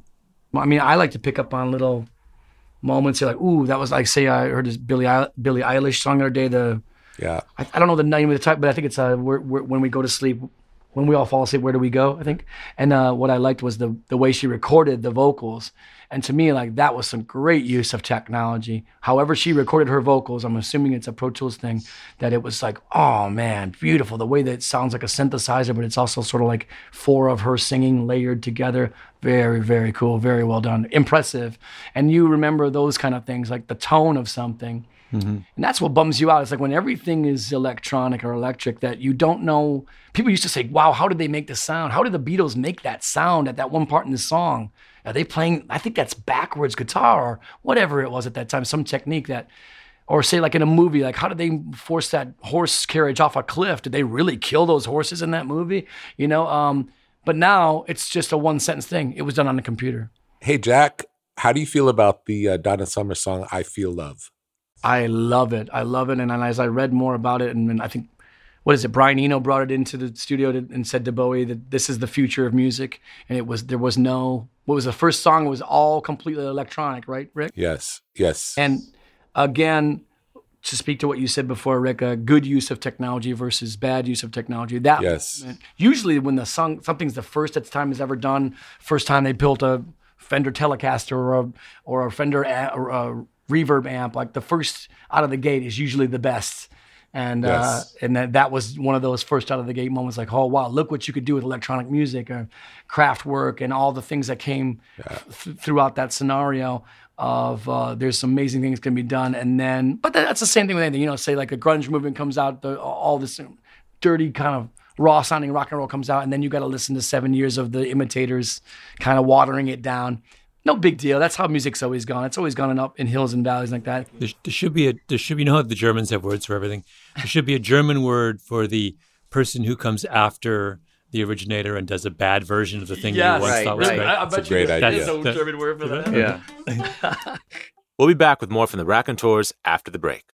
I mean, I like to pick up on little moments. You're like, ooh, that was like, say I heard this Billie, I- Billie Eilish song the other day. The Yeah. I, I don't know the name of the type, but I think it's uh, we're, we're, when we go to sleep, when we all fall asleep, where do we go? I think. And uh, what I liked was the the way she recorded the vocals. And to me, like that was some great use of technology. However she recorded her vocals, I'm assuming it's a Pro Tools thing, that it was like, oh man, beautiful. The way that it sounds like a synthesizer, but it's also sort of like four of her singing layered together. Very, very cool. Very well done. Impressive. And you remember those kind of things, like the tone of something. Mm-hmm. And that's what bums you out. It's like when everything is electronic or electric that you don't know. People used to say, wow, how did they make the sound? How did the Beatles make that sound at that one part in the song? Are they playing, I think that's backwards guitar or whatever it was at that time, some technique that, or say like in a movie, like how did they force that horse carriage off a cliff? Did they really kill those horses in that movie? You know, um, but now it's just a one sentence thing. It was done on the computer. Hey, Jack, how do you feel about the uh, Donna Summer song, I Feel Love? I love it. I love it. And as I read more about it, and, and I think, what is it? Brian Eno brought it into the studio to, and said to Bowie that this is the future of music. And it was, there was no, what was the first song? It was all completely electronic, right, Rick? Yes, yes. And again, to speak to what you said before, Rick, a good use of technology versus bad use of technology. That yes. Usually when the song, something's the first its time has ever done, first time they built a Fender Telecaster or a, or a Fender a, or a reverb amp, like the first out of the gate is usually the best. And yes. uh, and that, that was one of those first out of the gate moments, like, oh, wow, look what you could do with electronic music or craft work and all the things that came yeah. th- throughout that scenario of uh, there's some amazing things can be done. And then, but that's the same thing with anything, you know, say like a grunge movement comes out, the, all this dirty kind of raw sounding rock and roll comes out, and then you got to listen to seven years of the imitators kind of watering it down. No big deal. That's how music's always gone. It's always gone up in hills and valleys like that. There, there should be a, there should, you know how the Germans have words for everything. There should be a German word for the person who comes after the originator and does a bad version of the thing yes, you once right, thought was right. great. I, I bet It's a great you idea. There's a German word for that. Yeah. We'll be back with more from the Raconteurs after the break.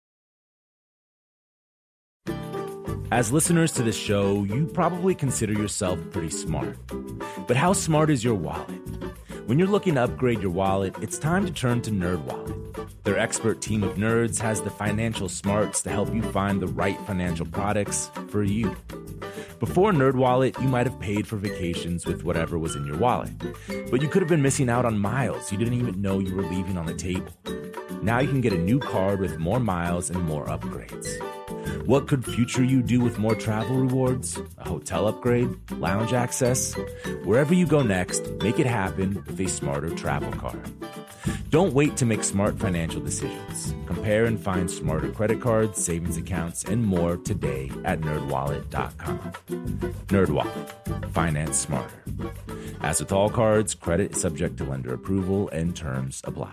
As listeners to this show, you probably consider yourself pretty smart. But how smart is your wallet? When you're looking to upgrade your wallet, it's time to turn to NerdWallet. Their expert team of nerds has the financial smarts to help you find the right financial products for you. Before NerdWallet, you might have paid for vacations with whatever was in your wallet. But you could have been missing out on miles you didn't even know you were leaving on the table. Now you can get a new card with more miles and more upgrades. What could future you do with more travel rewards? A hotel upgrade? Lounge access? Wherever you go next, make it happen with a smarter travel card. Don't wait to make smart financial decisions. Compare and find smarter credit cards, savings accounts, and more today at nerd wallet dot com. NerdWallet. Finance smarter. As with all cards, credit is subject to lender approval and terms apply.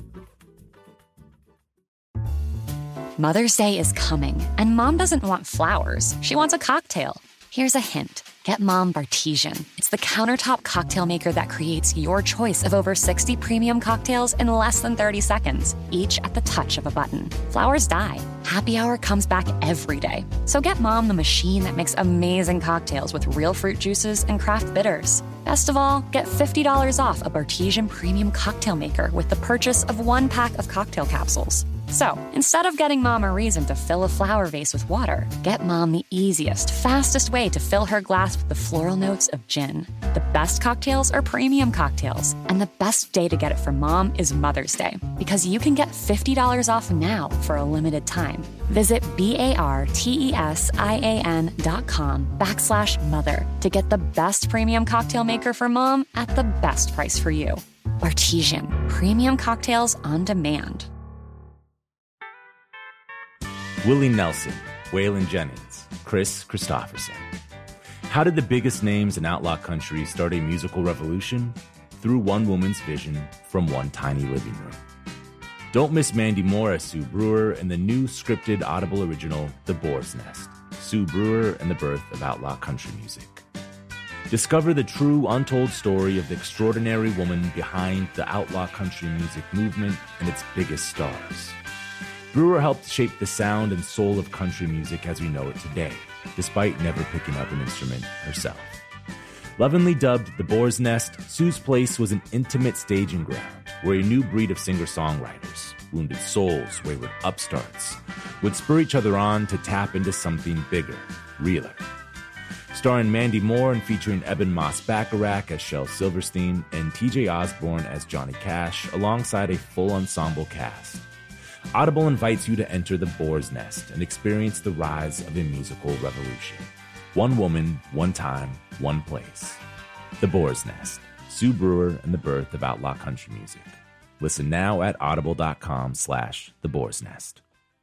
Mother's Day is coming, and Mom doesn't want flowers. She wants a cocktail. Here's a hint. Get Mom Bartesian. It's the countertop cocktail maker that creates your choice of over sixty premium cocktails in less than thirty seconds, each at the touch of a button. Flowers die. Happy Hour comes back every day. So get Mom the machine that makes amazing cocktails with real fruit juices and craft bitters. Best of all, get fifty dollars off a Bartesian premium cocktail maker with the purchase of one pack of cocktail capsules. So, instead of getting Mom a reason to fill a flower vase with water, get Mom the easiest, fastest way to fill her glass with the floral notes of gin. The best cocktails are premium cocktails, and the best day to get it for Mom is Mother's Day, because you can get fifty dollars off now for a limited time. Visit B-A-R-T-E-S-I-A-N dot com backslash mother to get the best premium cocktail maker for Mom at the best price for you. Bartesian, premium cocktails on demand. Willie Nelson, Waylon Jennings, Chris Christopherson. How did the biggest names in outlaw country start a musical revolution? Through one woman's vision from one tiny living room. Don't miss Mandy Moore as Sue Brewer in the new scripted Audible original, The Boar's Nest, Sue Brewer and the Birth of Outlaw Country Music. Discover the true, untold story of the extraordinary woman behind the outlaw country music movement and its biggest stars. Brewer helped shape the sound and soul of country music as we know it today, despite never picking up an instrument herself. Lovingly dubbed The Boar's Nest, Sue's Place was an intimate staging ground where a new breed of singer-songwriters, wounded souls, wayward upstarts, would spur each other on to tap into something bigger, realer. Starring Mandy Moore and featuring Eben Moss-Bacharach as Shel Silverstein and T J Osborne as Johnny Cash, alongside a full ensemble cast. Audible invites you to enter the Boar's Nest and experience the rise of a musical revolution. One woman, one time, one place. The Boar's Nest, Sue Brewer and the birth of outlaw country music. Listen now at audible.com slash The Boar's Nest.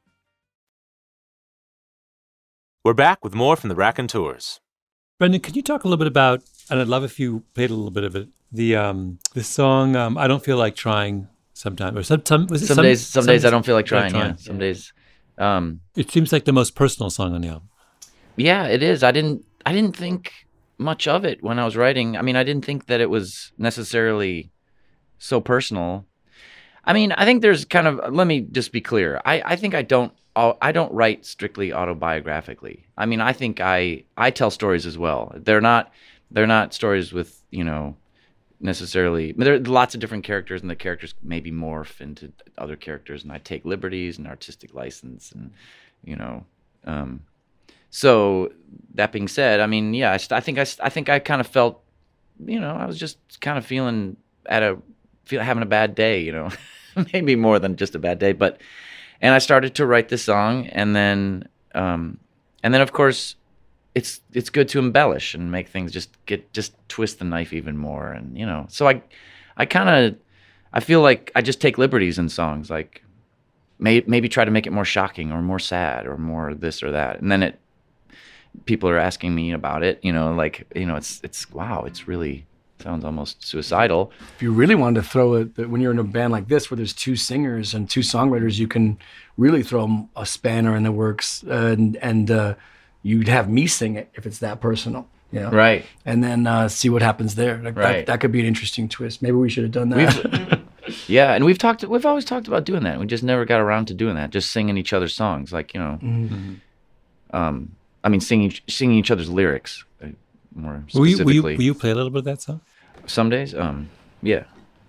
We're back with more from the Raconteurs. Brendan, could you talk a little bit about, and I'd love if you played a little bit of it, the um, the song um, "I Don't Feel Like Trying" sometime, or some, some was it some, some days, some, some days I don't feel like trying. trying. Yeah, some yeah. days. Um, it seems like the most personal song on the album. Yeah, it is. I didn't. I didn't think much of it when I was writing. I mean, I didn't think that it was necessarily so personal. I mean, I think there's kind of. Let me just be clear. I, I think I don't. I don't write strictly autobiographically. I mean, I think I I tell stories as well. They're not. They're not stories with you know necessarily. There are lots of different characters, and the characters maybe morph into other characters, and I take liberties and artistic license, and you know. Um, So that being said, I mean, yeah, I, I think I, I think I kind of felt, you know, I was just kind of feeling at a, feel having a bad day, you know, maybe more than just a bad day. But, and I started to write this song, and then, um, and then of course, it's it's good to embellish and make things just get just twist the knife even more, and you know, so I, I kind of, I feel like I just take liberties in songs, like, may, maybe try to make it more shocking or more sad or more this or that, and then it. People are asking me about it, you know, like, you know, it's, it's, wow, it's really, sounds almost suicidal. If you really wanted to throw it, when you're in a band like this, where there's two singers and two songwriters, you can really throw a spanner in the works, uh, and, and uh, you'd have me sing it if it's that personal, you know? Right. And then uh, see what happens there. Like, right. that, that could be an interesting twist. Maybe we should have done that. Yeah, and we've talked, we've always talked about doing that. We just never got around to doing that, just singing each other's songs, like, you know, Mm-hmm. um, I mean, singing singing each other's lyrics, uh, more Will you, specifically. will, you, will you play a little bit of that song? Some days, um, yeah.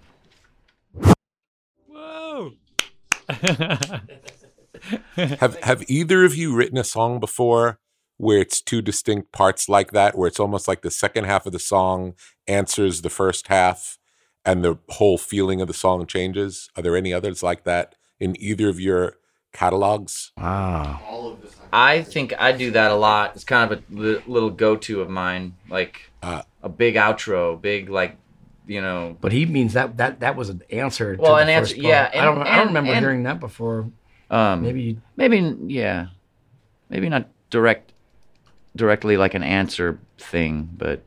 Whoa! have Have either of you written a song before where it's two distinct parts like that, where it's almost like the second half of the song answers the first half, and the whole feeling of the song changes? Are there any others like that in either of your catalogs? Wow. I think I do that a lot. It's kind of a li- little go-to of mine, like uh, a big outro, big like, you know. But he means that that that was an answer. Well, to an the answer, first part. yeah. And, I don't. and, I don't remember and, hearing that before. Um, maybe. Maybe yeah. Maybe not direct, directly like an answer thing, but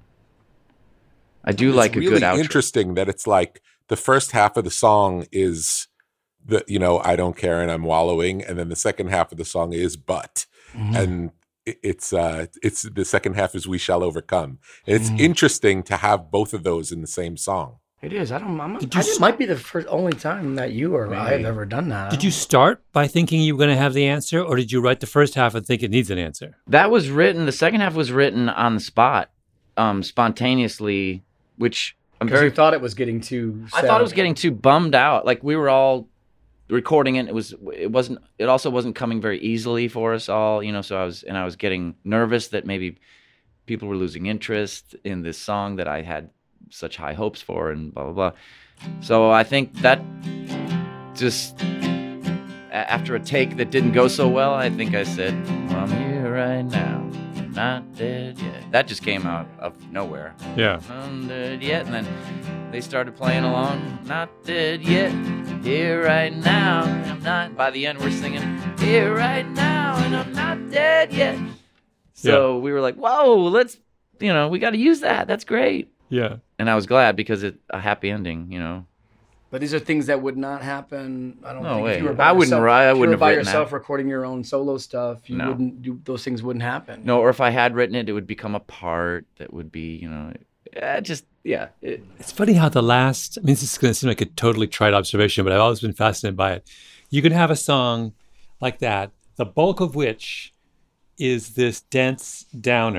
I do it's like a really good outro. Interesting that it's like the first half of the song is the you know I don't care and I'm wallowing, and then the second half of the song is but. Mm-hmm. And it's uh, it's the second half is we shall overcome. And it's mm. interesting to have both of those in the same song. It is. I don't. I'm, Did I, you, it might be the first, only time that you or maybe. I have ever done that. Did you start by thinking you were going to have the answer, or did you write the first half and think it needs an answer? That was written. The second half was written on the spot, um, spontaneously, which I'm very. You thought it was getting too. I thought it was getting too bummed out. Like we were all recording it. It was. It wasn't. It also wasn't coming very easily for us all. You know. So I was, and I was getting nervous that maybe people were losing interest in this song that I had such high hopes for, and blah blah blah. So I think that just after a take that didn't go so well, I think I said, well, I'm here right now, I'm not dead yet. That just came out of nowhere. Yeah. I'm dead yet. And then they started playing along, not dead yet, here right now, I'm not. By the end, we're singing, here right now, and I'm not dead yet. So yeah. We were like, whoa, let's, you know, we got to use that. That's great. Yeah. And I was glad because it's a happy ending, you know. But these are things that would not happen. I don't no think. way. If you were I wouldn't. Yourself, I wouldn't if you were have by written yourself that. recording your own solo stuff. You no. wouldn't do those things. Wouldn't happen. No, or if I had written it, it would become a part that would be, you know, uh, just yeah. It, it's funny how the last. I mean, this is going to seem like a totally trite observation, but I've always been fascinated by it. You can have a song like that, the bulk of which is this dense downer.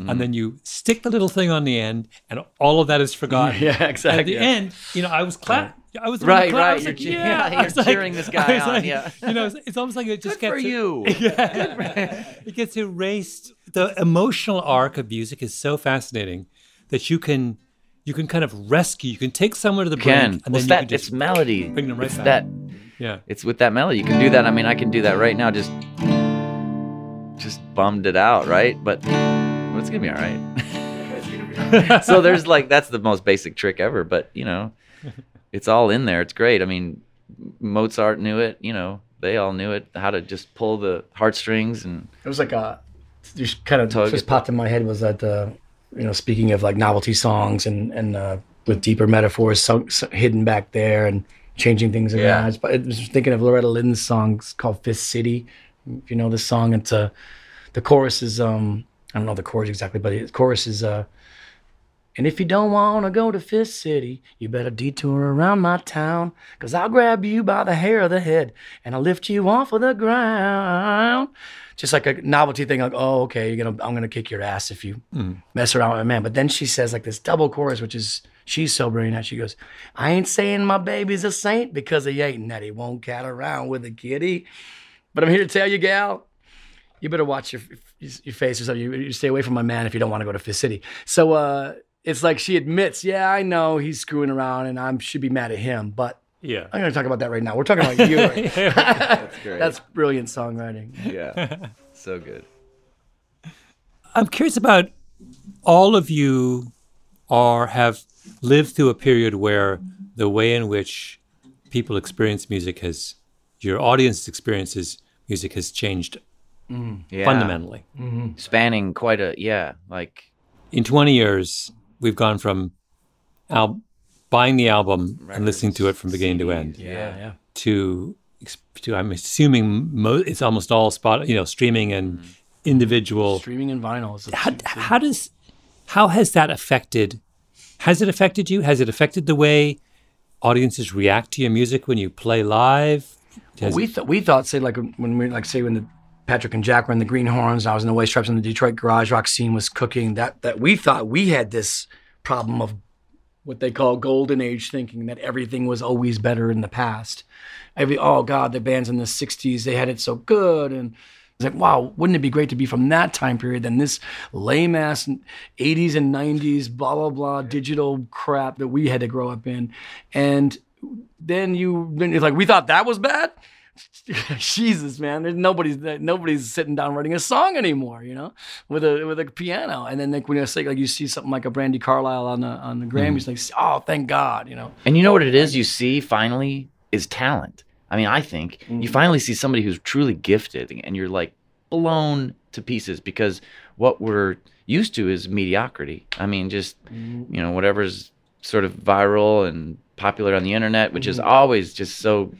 and then you stick the little thing on the end, and all of that is forgotten. Yeah, exactly. And at the yeah. end, you know, I was clap. I was Right, clap. I right. was You're like, che- yeah. yeah, I you're was like- cheering this I guy was on, like- yeah. You know, it's, it's almost like it just Good gets for you. Yeah. It gets erased. The emotional arc of music is so fascinating that you can you can kind of rescue. You can take someone to the brink, Can. and Well, then it's you that can just it's melody. bring them right it's back. that yeah. it's with that melody. You can do that. I mean, I can do that right now. Just just bummed it out, right? But well, it's gonna be all right. So there's like that's the most basic trick ever. But you know, it's all in there. It's great. I mean, Mozart knew it. You know, they all knew it. How to just pull the heartstrings and It was like a just kind of Tug just it. popped in my head was that uh, you know, speaking of like novelty songs and and uh, with deeper metaphors so, so hidden back there and changing things Yeah. around. But I was thinking of Loretta Lynn's song called Fifth City. If you know this song, it's uh, the chorus is um I don't know the chorus exactly, but the chorus is uh. And if you don't want to go to Fifth City, you better detour around my town, 'cause I'll grab you by the hair of the head and I'll lift you off of the ground. Just like a novelty thing, like, oh, okay, you're gonna, I'm gonna kick your ass if you mess around with a man. But then she says like this double chorus, which is, she's so brilliant at. She goes, I ain't saying my baby's a saint because he ain't, and that he won't cat around with a kitty. But I'm here to tell you, gal, you better watch your your face or something. You, you stay away from my man if you don't want to go to Fifth City. So, uh, it's like she admits, yeah, I know he's screwing around and I should be mad at him, but Yeah. I'm going to talk about that right now. We're talking about you. Right? that's great. That's brilliant songwriting. yeah, so good. I'm curious about all of you are have lived through a period where the way in which people experience music has, your audience experiences music has changed Yeah. fundamentally. Spanning quite a yeah, like In twenty years, we've gone from al- buying the album and listening to it from beginning to end Yeah, yeah. to, to I'm assuming mo- it's almost all spot, you know, streaming and individual. Streaming and vinyl. Is a- How, how does how has that affected? Has it affected you? Has it affected the way audiences react to your music when you play live? Well, Has- we th- we thought, say, like when we like say when the Patrick and Jack were in the Greenhorns, I was in the White Stripes, and the Detroit garage rock scene was cooking. That that we thought we had this problem of what they call golden age thinking, that everything was always better in the past. Every oh god, the bands in the sixties, they had it so good, and it's like, wow, wouldn't it be great to be from that time period than this lame ass eighties and nineties blah blah blah digital crap that we had to grow up in. And then you then it's like, we thought that was bad. Jesus, man, there's nobody's nobody's sitting down writing a song anymore, you know, with a with a piano. And then like when you say like you see something like a Brandy Carlisle on the on the Grammys, like, oh, thank God, you know. And you know what it is you see finally is talent. I mean, I think you finally see somebody who's truly gifted and you're like blown to pieces, because what we're used to is mediocrity. I mean, just, you know, whatever's sort of viral and popular on the internet, which is always just so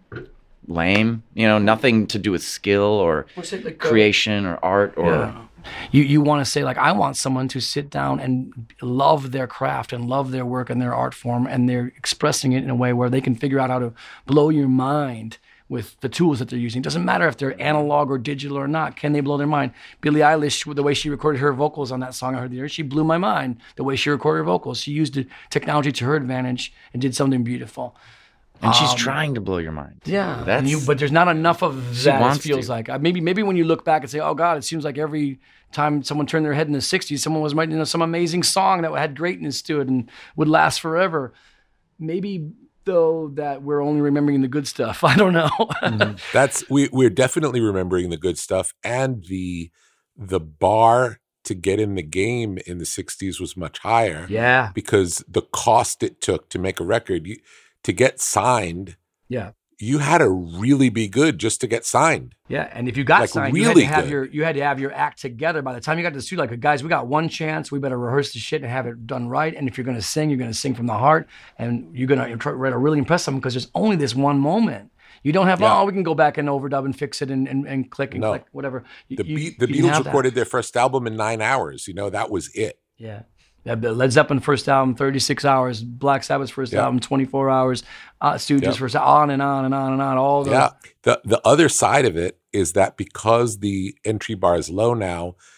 lame, you know, nothing to do with skill or What's it like, uh, creation or art or Yeah. You you want to say like, I want someone to sit down and love their craft and love their work and their art form, and they're expressing it in a way where they can figure out how to blow your mind with the tools that they're using. It doesn't matter if they're analog or digital or not. Can they blow their mind? Billie Eilish, with the way she recorded her vocals on that song I heard the other, she blew my mind. The way she recorded her vocals, she used the technology to her advantage and did something beautiful. and she's trying to blow your mind. Yeah, That's and you, but there's not enough of that. It wants feels to. like Uh, maybe maybe when you look back and say, oh God, it seems like every time someone turned their head in the sixties, someone was writing, you know, some amazing song that had greatness to it and would last forever. Maybe though that we're only remembering the good stuff. I don't know. That's we we're definitely remembering the good stuff, and the the bar to get in the game in the sixties was much higher. Yeah, Because the cost it took to make a record, you, to get signed, yeah. you had to really be good just to get signed. Yeah, and if you got Like, signed, you had really to have good. your you had to have your act together. By the time you got to the studio, like, guys, we got one chance. We better rehearse the shit and have it done right. And if you're gonna sing, you're gonna sing from the heart, and you're gonna try to really impress someone, because there's only this one moment. You don't have, Yeah. oh, we can go back and overdub and fix it and, and, and click and No. click, whatever. You- The, you- Be- the you didn't Beatles have that. recorded their first album in nine hours. You know, that was it. Yeah. Yeah, but Led Zeppelin first album, thirty-six hours. Black Sabbath's first Yeah. album, twenty-four hours. Uh, Stooges Yeah. first, on and on and on and on. All the Yeah. The the other side of it is that because the entry bar is low now,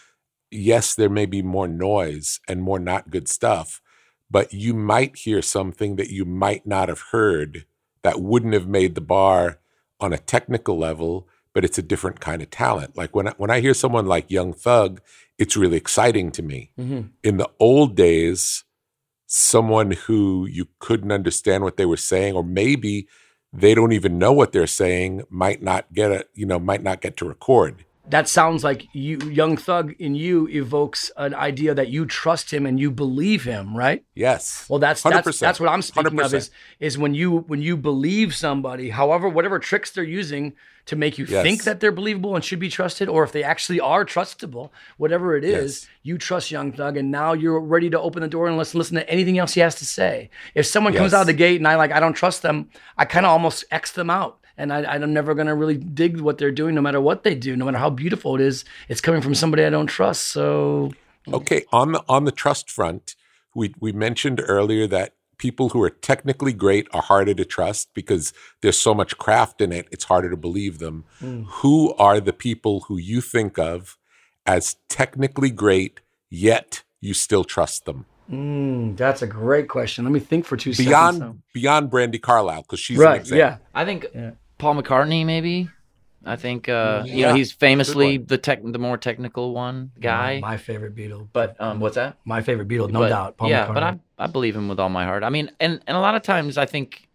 yes, there may be more noise and more not good stuff, but you might hear something that you might not have heard that wouldn't have made the bar on a technical level, but it's a different kind of talent. Like when I, when I hear someone like Young Thug, it's really exciting to me. Mm-hmm. In the old days, someone who you couldn't understand what they were saying, or maybe they don't even know what they're saying, might not get a, you know, might not get to record. That sounds like you, Young Thug in you evokes an idea that you trust him and you believe him, right? Yes. Well, that's one hundred that's percent. that's what I'm speaking one hundred percent. of is is when you when you believe somebody, however, whatever tricks they're using to make you Yes. think that they're believable and should be trusted, or if they actually are trustable, whatever it is, Yes. you trust Young Thug, and now you're ready to open the door and listen, listen to anything else he has to say. If someone comes Yes. out of the gate and I like I don't trust them, I kind of almost X them out. And I, I'm never going to really dig what they're doing, no matter what they do, no matter how beautiful it is. It's coming from somebody I don't trust. So, Okay, on the on the trust front, we we mentioned earlier that people who are technically great are harder to trust because there's so much craft in it, it's harder to believe them. Mm. Who are the people who you think of as technically great, yet you still trust them? mm, that's a great question. Let me think for two Beyond seconds. beyond Brandy Carlisle, because she's though. an Right? example. Yeah. I think Yeah. Paul McCartney, maybe. I think uh, you Yeah, know he's famously one. the tech, the more technical one guy. My favorite Beatle. But um, what's that? My favorite Beatle, no But, doubt. Paul yeah, McCartney. but I I believe him with all my heart. I mean, and and a lot of times I think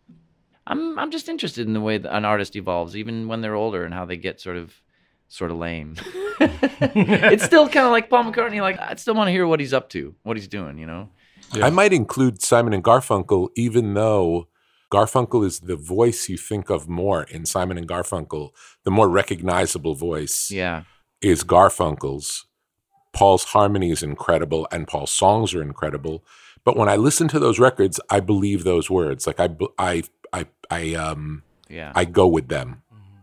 I'm I'm just interested in the way that an artist evolves, even when they're older, and how they get sort of sort of lame. It's still kind of like Paul McCartney. Like I still want to hear what he's up to, what he's doing. You know. I might include Simon and Garfunkel, even though Garfunkel is the voice you think of more in Simon and Garfunkel. The more recognizable voice Yeah. is Garfunkel's. Paul's harmony is incredible, and Paul's songs are incredible. But when I listen to those records, I believe those words. Like I, I, I, I, um, Yeah. I go with them.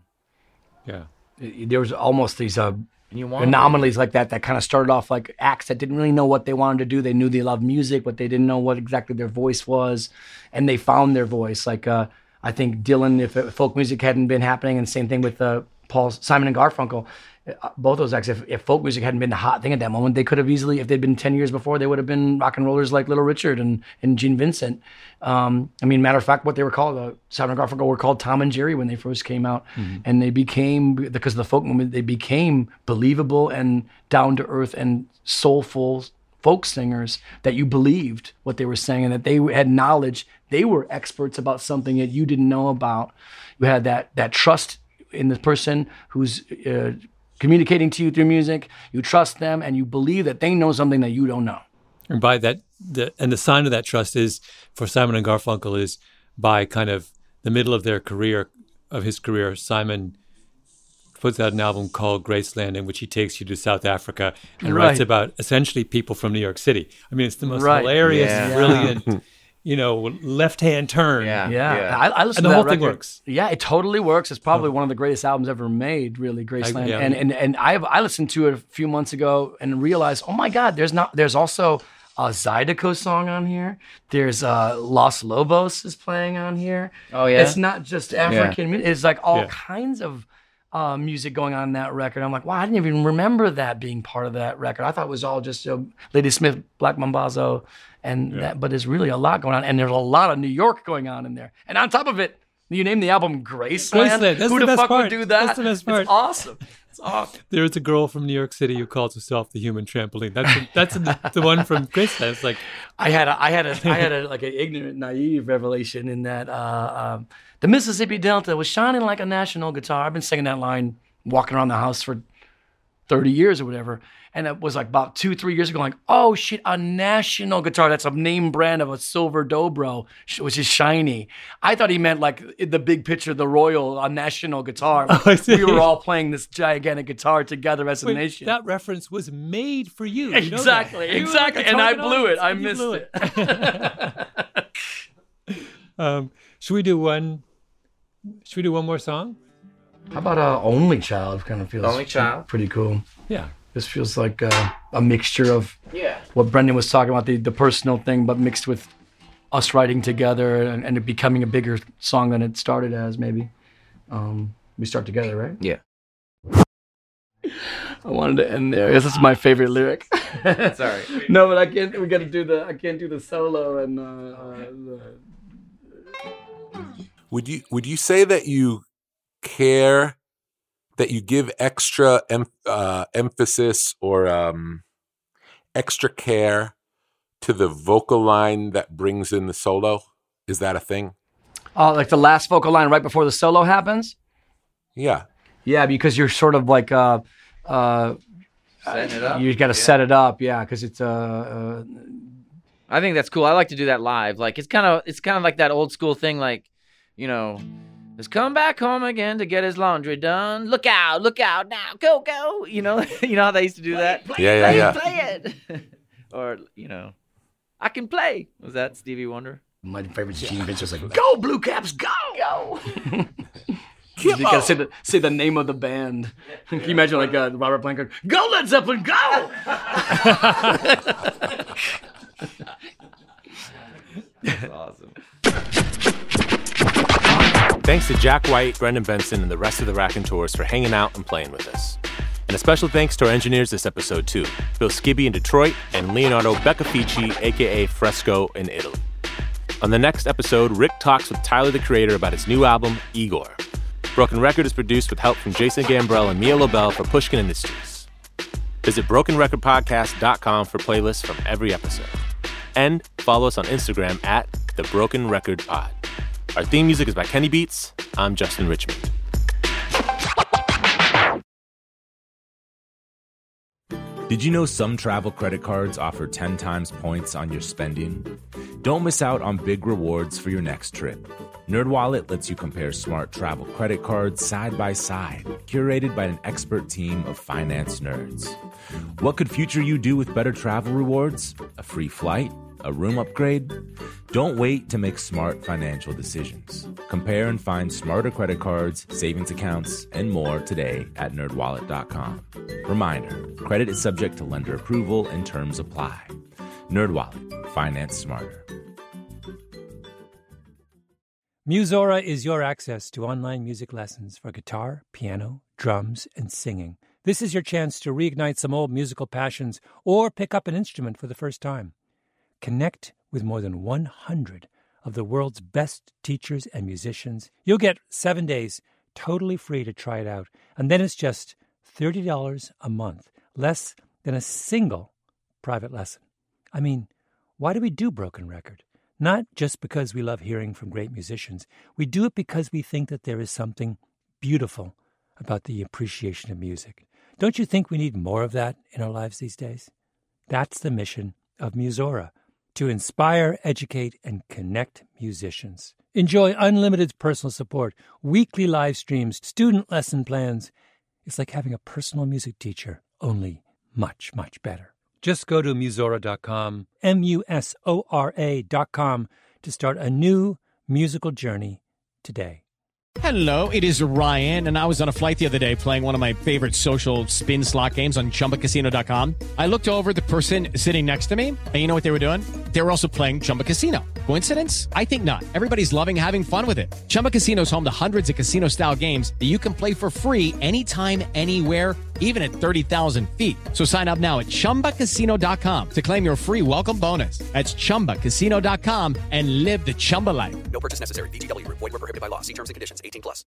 Yeah. There was almost these uh, And you want anomalies like that that kind of started off like acts that didn't really know what they wanted to do. They knew they loved music, but they didn't know what exactly their voice was, and they found their voice. Like uh, I think Dylan, if, if folk music hadn't been happening, and same thing with uh, Paul, Simon and Garfunkel, uh, both those acts. If, if folk music hadn't been the hot thing at that moment, they could have easily, if they'd been ten years before, they would have been rock and rollers like Little Richard and and Gene Vincent. Um, I mean, matter of fact, what they were called, uh, Simon and Garfunkel were called Tom and Jerry when they first came out, Mm-hmm. and they became, because of the folk movement, they became believable and down to earth and soulful folk singers that you believed what they were saying, and that they had knowledge. They were experts about something that you didn't know about. You had that that trust in the person who's uh, communicating to you through music. You trust them, and you believe that they know something that you don't know. And by that, the, and the sign of that trust is for Simon and Garfunkel is by kind of the middle of their career, of his career, Simon puts out an album called Graceland, in which he takes you to South Africa and Right. writes about essentially people from New York City. I mean, it's the most Right. hilarious, Yeah. brilliant, you know, left-hand turn. Yeah. Yeah, I, I listened And the to whole that thing record. works. Yeah, it totally works. It's probably one of the greatest albums ever made, really, Graceland. yeah. And and and I have I listened to it a few months ago and realized, oh my God, there's not there's also a Zydeco song on here. There's uh, Los Lobos is playing on here. Oh, yeah? It's not just African music. It's like all Yeah. kinds of uh, music going on in that record. I'm like, wow, I didn't even remember that being part of that record. I thought it was all just you know, Lady Smith, Black Mambazo, and that. But there's really a lot going on, and there's a lot of New York going on in there. And on top of it, you named the album Graceland. Graceland, that's Who the the best fuck part. would do that? That's the best part. It's awesome. It's awesome. There is a girl from New York City who calls herself the human trampoline. That's a, that's a, the one from Graceland. It's like, I had a, I had a, I had a, like an ignorant, naive revelation in that uh, um, the Mississippi Delta was shining like a national guitar. I've been singing that line, walking around the house for thirty years or whatever. And it was like about two, three years ago, like, oh shit, a national guitar. That's a name brand of a silver dobro, sh- which is shiny. I thought he meant like in the big picture, the Royal, a national guitar. Oh, I see. We were all playing this gigantic guitar together as a wait, nation. that reference was made for you. You know Exactly, that. You were exactly. the And I target blew it. audience, I and you missed blew it. um, should we do one? Should we do one more song? How about uh, Only Child? Kind of feels Only Child? pretty cool. Yeah. This feels like uh, a mixture of Yeah. what Brendan was talking about, the, the personal thing, but mixed with us writing together and, and it becoming a bigger song than it started as, maybe. Um, we start together, right? Yeah. I wanted to end there. This is my favorite lyric. Sorry. No, but I can't. We got to do the. I can't do the solo and. Uh, uh, the... Would you Would you say that you care, that you give extra em, uh, emphasis or um, extra care to the vocal line that brings in the solo? Is that a thing? Oh, like the last vocal line right before the solo happens? Yeah. Yeah, because you're sort of like uh, uh, Setting it up. you got to Yeah. set it up, yeah, because it's uh, uh, I think that's cool. I like to do that live. Like it's kind of it's kind of like that old school thing. Like, you know, has come back home again to get his laundry done. Look out! Look out now! Go go! You know, you know how they used to do that. Yeah, yeah, play, yeah. Play it. Or you know, I can play. Was that Stevie Wonder? my favorite Gene Vincent's like, go Blue Caps, go, go. You gotta say the say the name of the band. Can you imagine like uh, Robert Plant going, go Led Zeppelin, go! That's awesome. Thanks to Jack White, Brendan Benson, and the rest of the Raconteurs for hanging out and playing with us. And a special thanks to our engineers this episode, too. Bill Skibby in Detroit and Leonardo Beccafici, a k a. Fresco, in Italy. On the next episode, Rick talks with Tyler, the Creator, about his new album, Igor. Broken Record is produced with help from Jason Gambrell and Mia Lobel for Pushkin Industries. Visit broken record podcast dot com for playlists from every episode. And follow us on Instagram at The Broken Record Pod. Our theme music is by Kenny Beats. I'm Justin Richmond. Did you know some travel credit cards offer ten times points on your spending? Don't miss out on big rewards for your next trip. NerdWallet lets you compare smart travel credit cards side by side, curated by an expert team of finance nerds. What could future you do with better travel rewards? A free flight? A room upgrade? Don't wait to make smart financial decisions. Compare and find smarter credit cards, savings accounts, and more today at nerd wallet dot com. Reminder, credit is subject to lender approval and terms apply. NerdWallet, finance smarter. Musora is your access to online music lessons for guitar, piano, drums, and singing. This is your chance to reignite some old musical passions or pick up an instrument for the first time. Connect with more than one hundred of the world's best teachers and musicians. You'll get seven days totally free to try it out. And then it's just thirty dollars a month, less than a single private lesson. I mean, why do we do Broken Record? Not just because we love hearing from great musicians. We do it because we think that there is something beautiful about the appreciation of music. Don't you think we need more of that in our lives these days? That's the mission of Musora, to inspire, educate, and connect musicians. Enjoy unlimited personal support, weekly live streams, student lesson plans. It's like having a personal music teacher, only much, much better. Just go to musora dot com, M U S O R A dot com, to start a new musical journey today. Hello, it is Ryan, and I was on a flight the other day playing one of my favorite social spin slot games on chumba casino dot com. I looked over at the person sitting next to me, and you know what they were doing? They were also playing Chumba Casino. Coincidence? I think not. Everybody's loving having fun with it. Chumba Casino is home to hundreds of casino-style games that you can play for free anytime, anywhere, even at thirty thousand feet. So sign up now at chumba casino dot com to claim your free welcome bonus. That's chumba casino dot com and live the Chumba life. No purchase necessary. V G W. Void where prohibited by law. See terms and conditions. eighteen plus.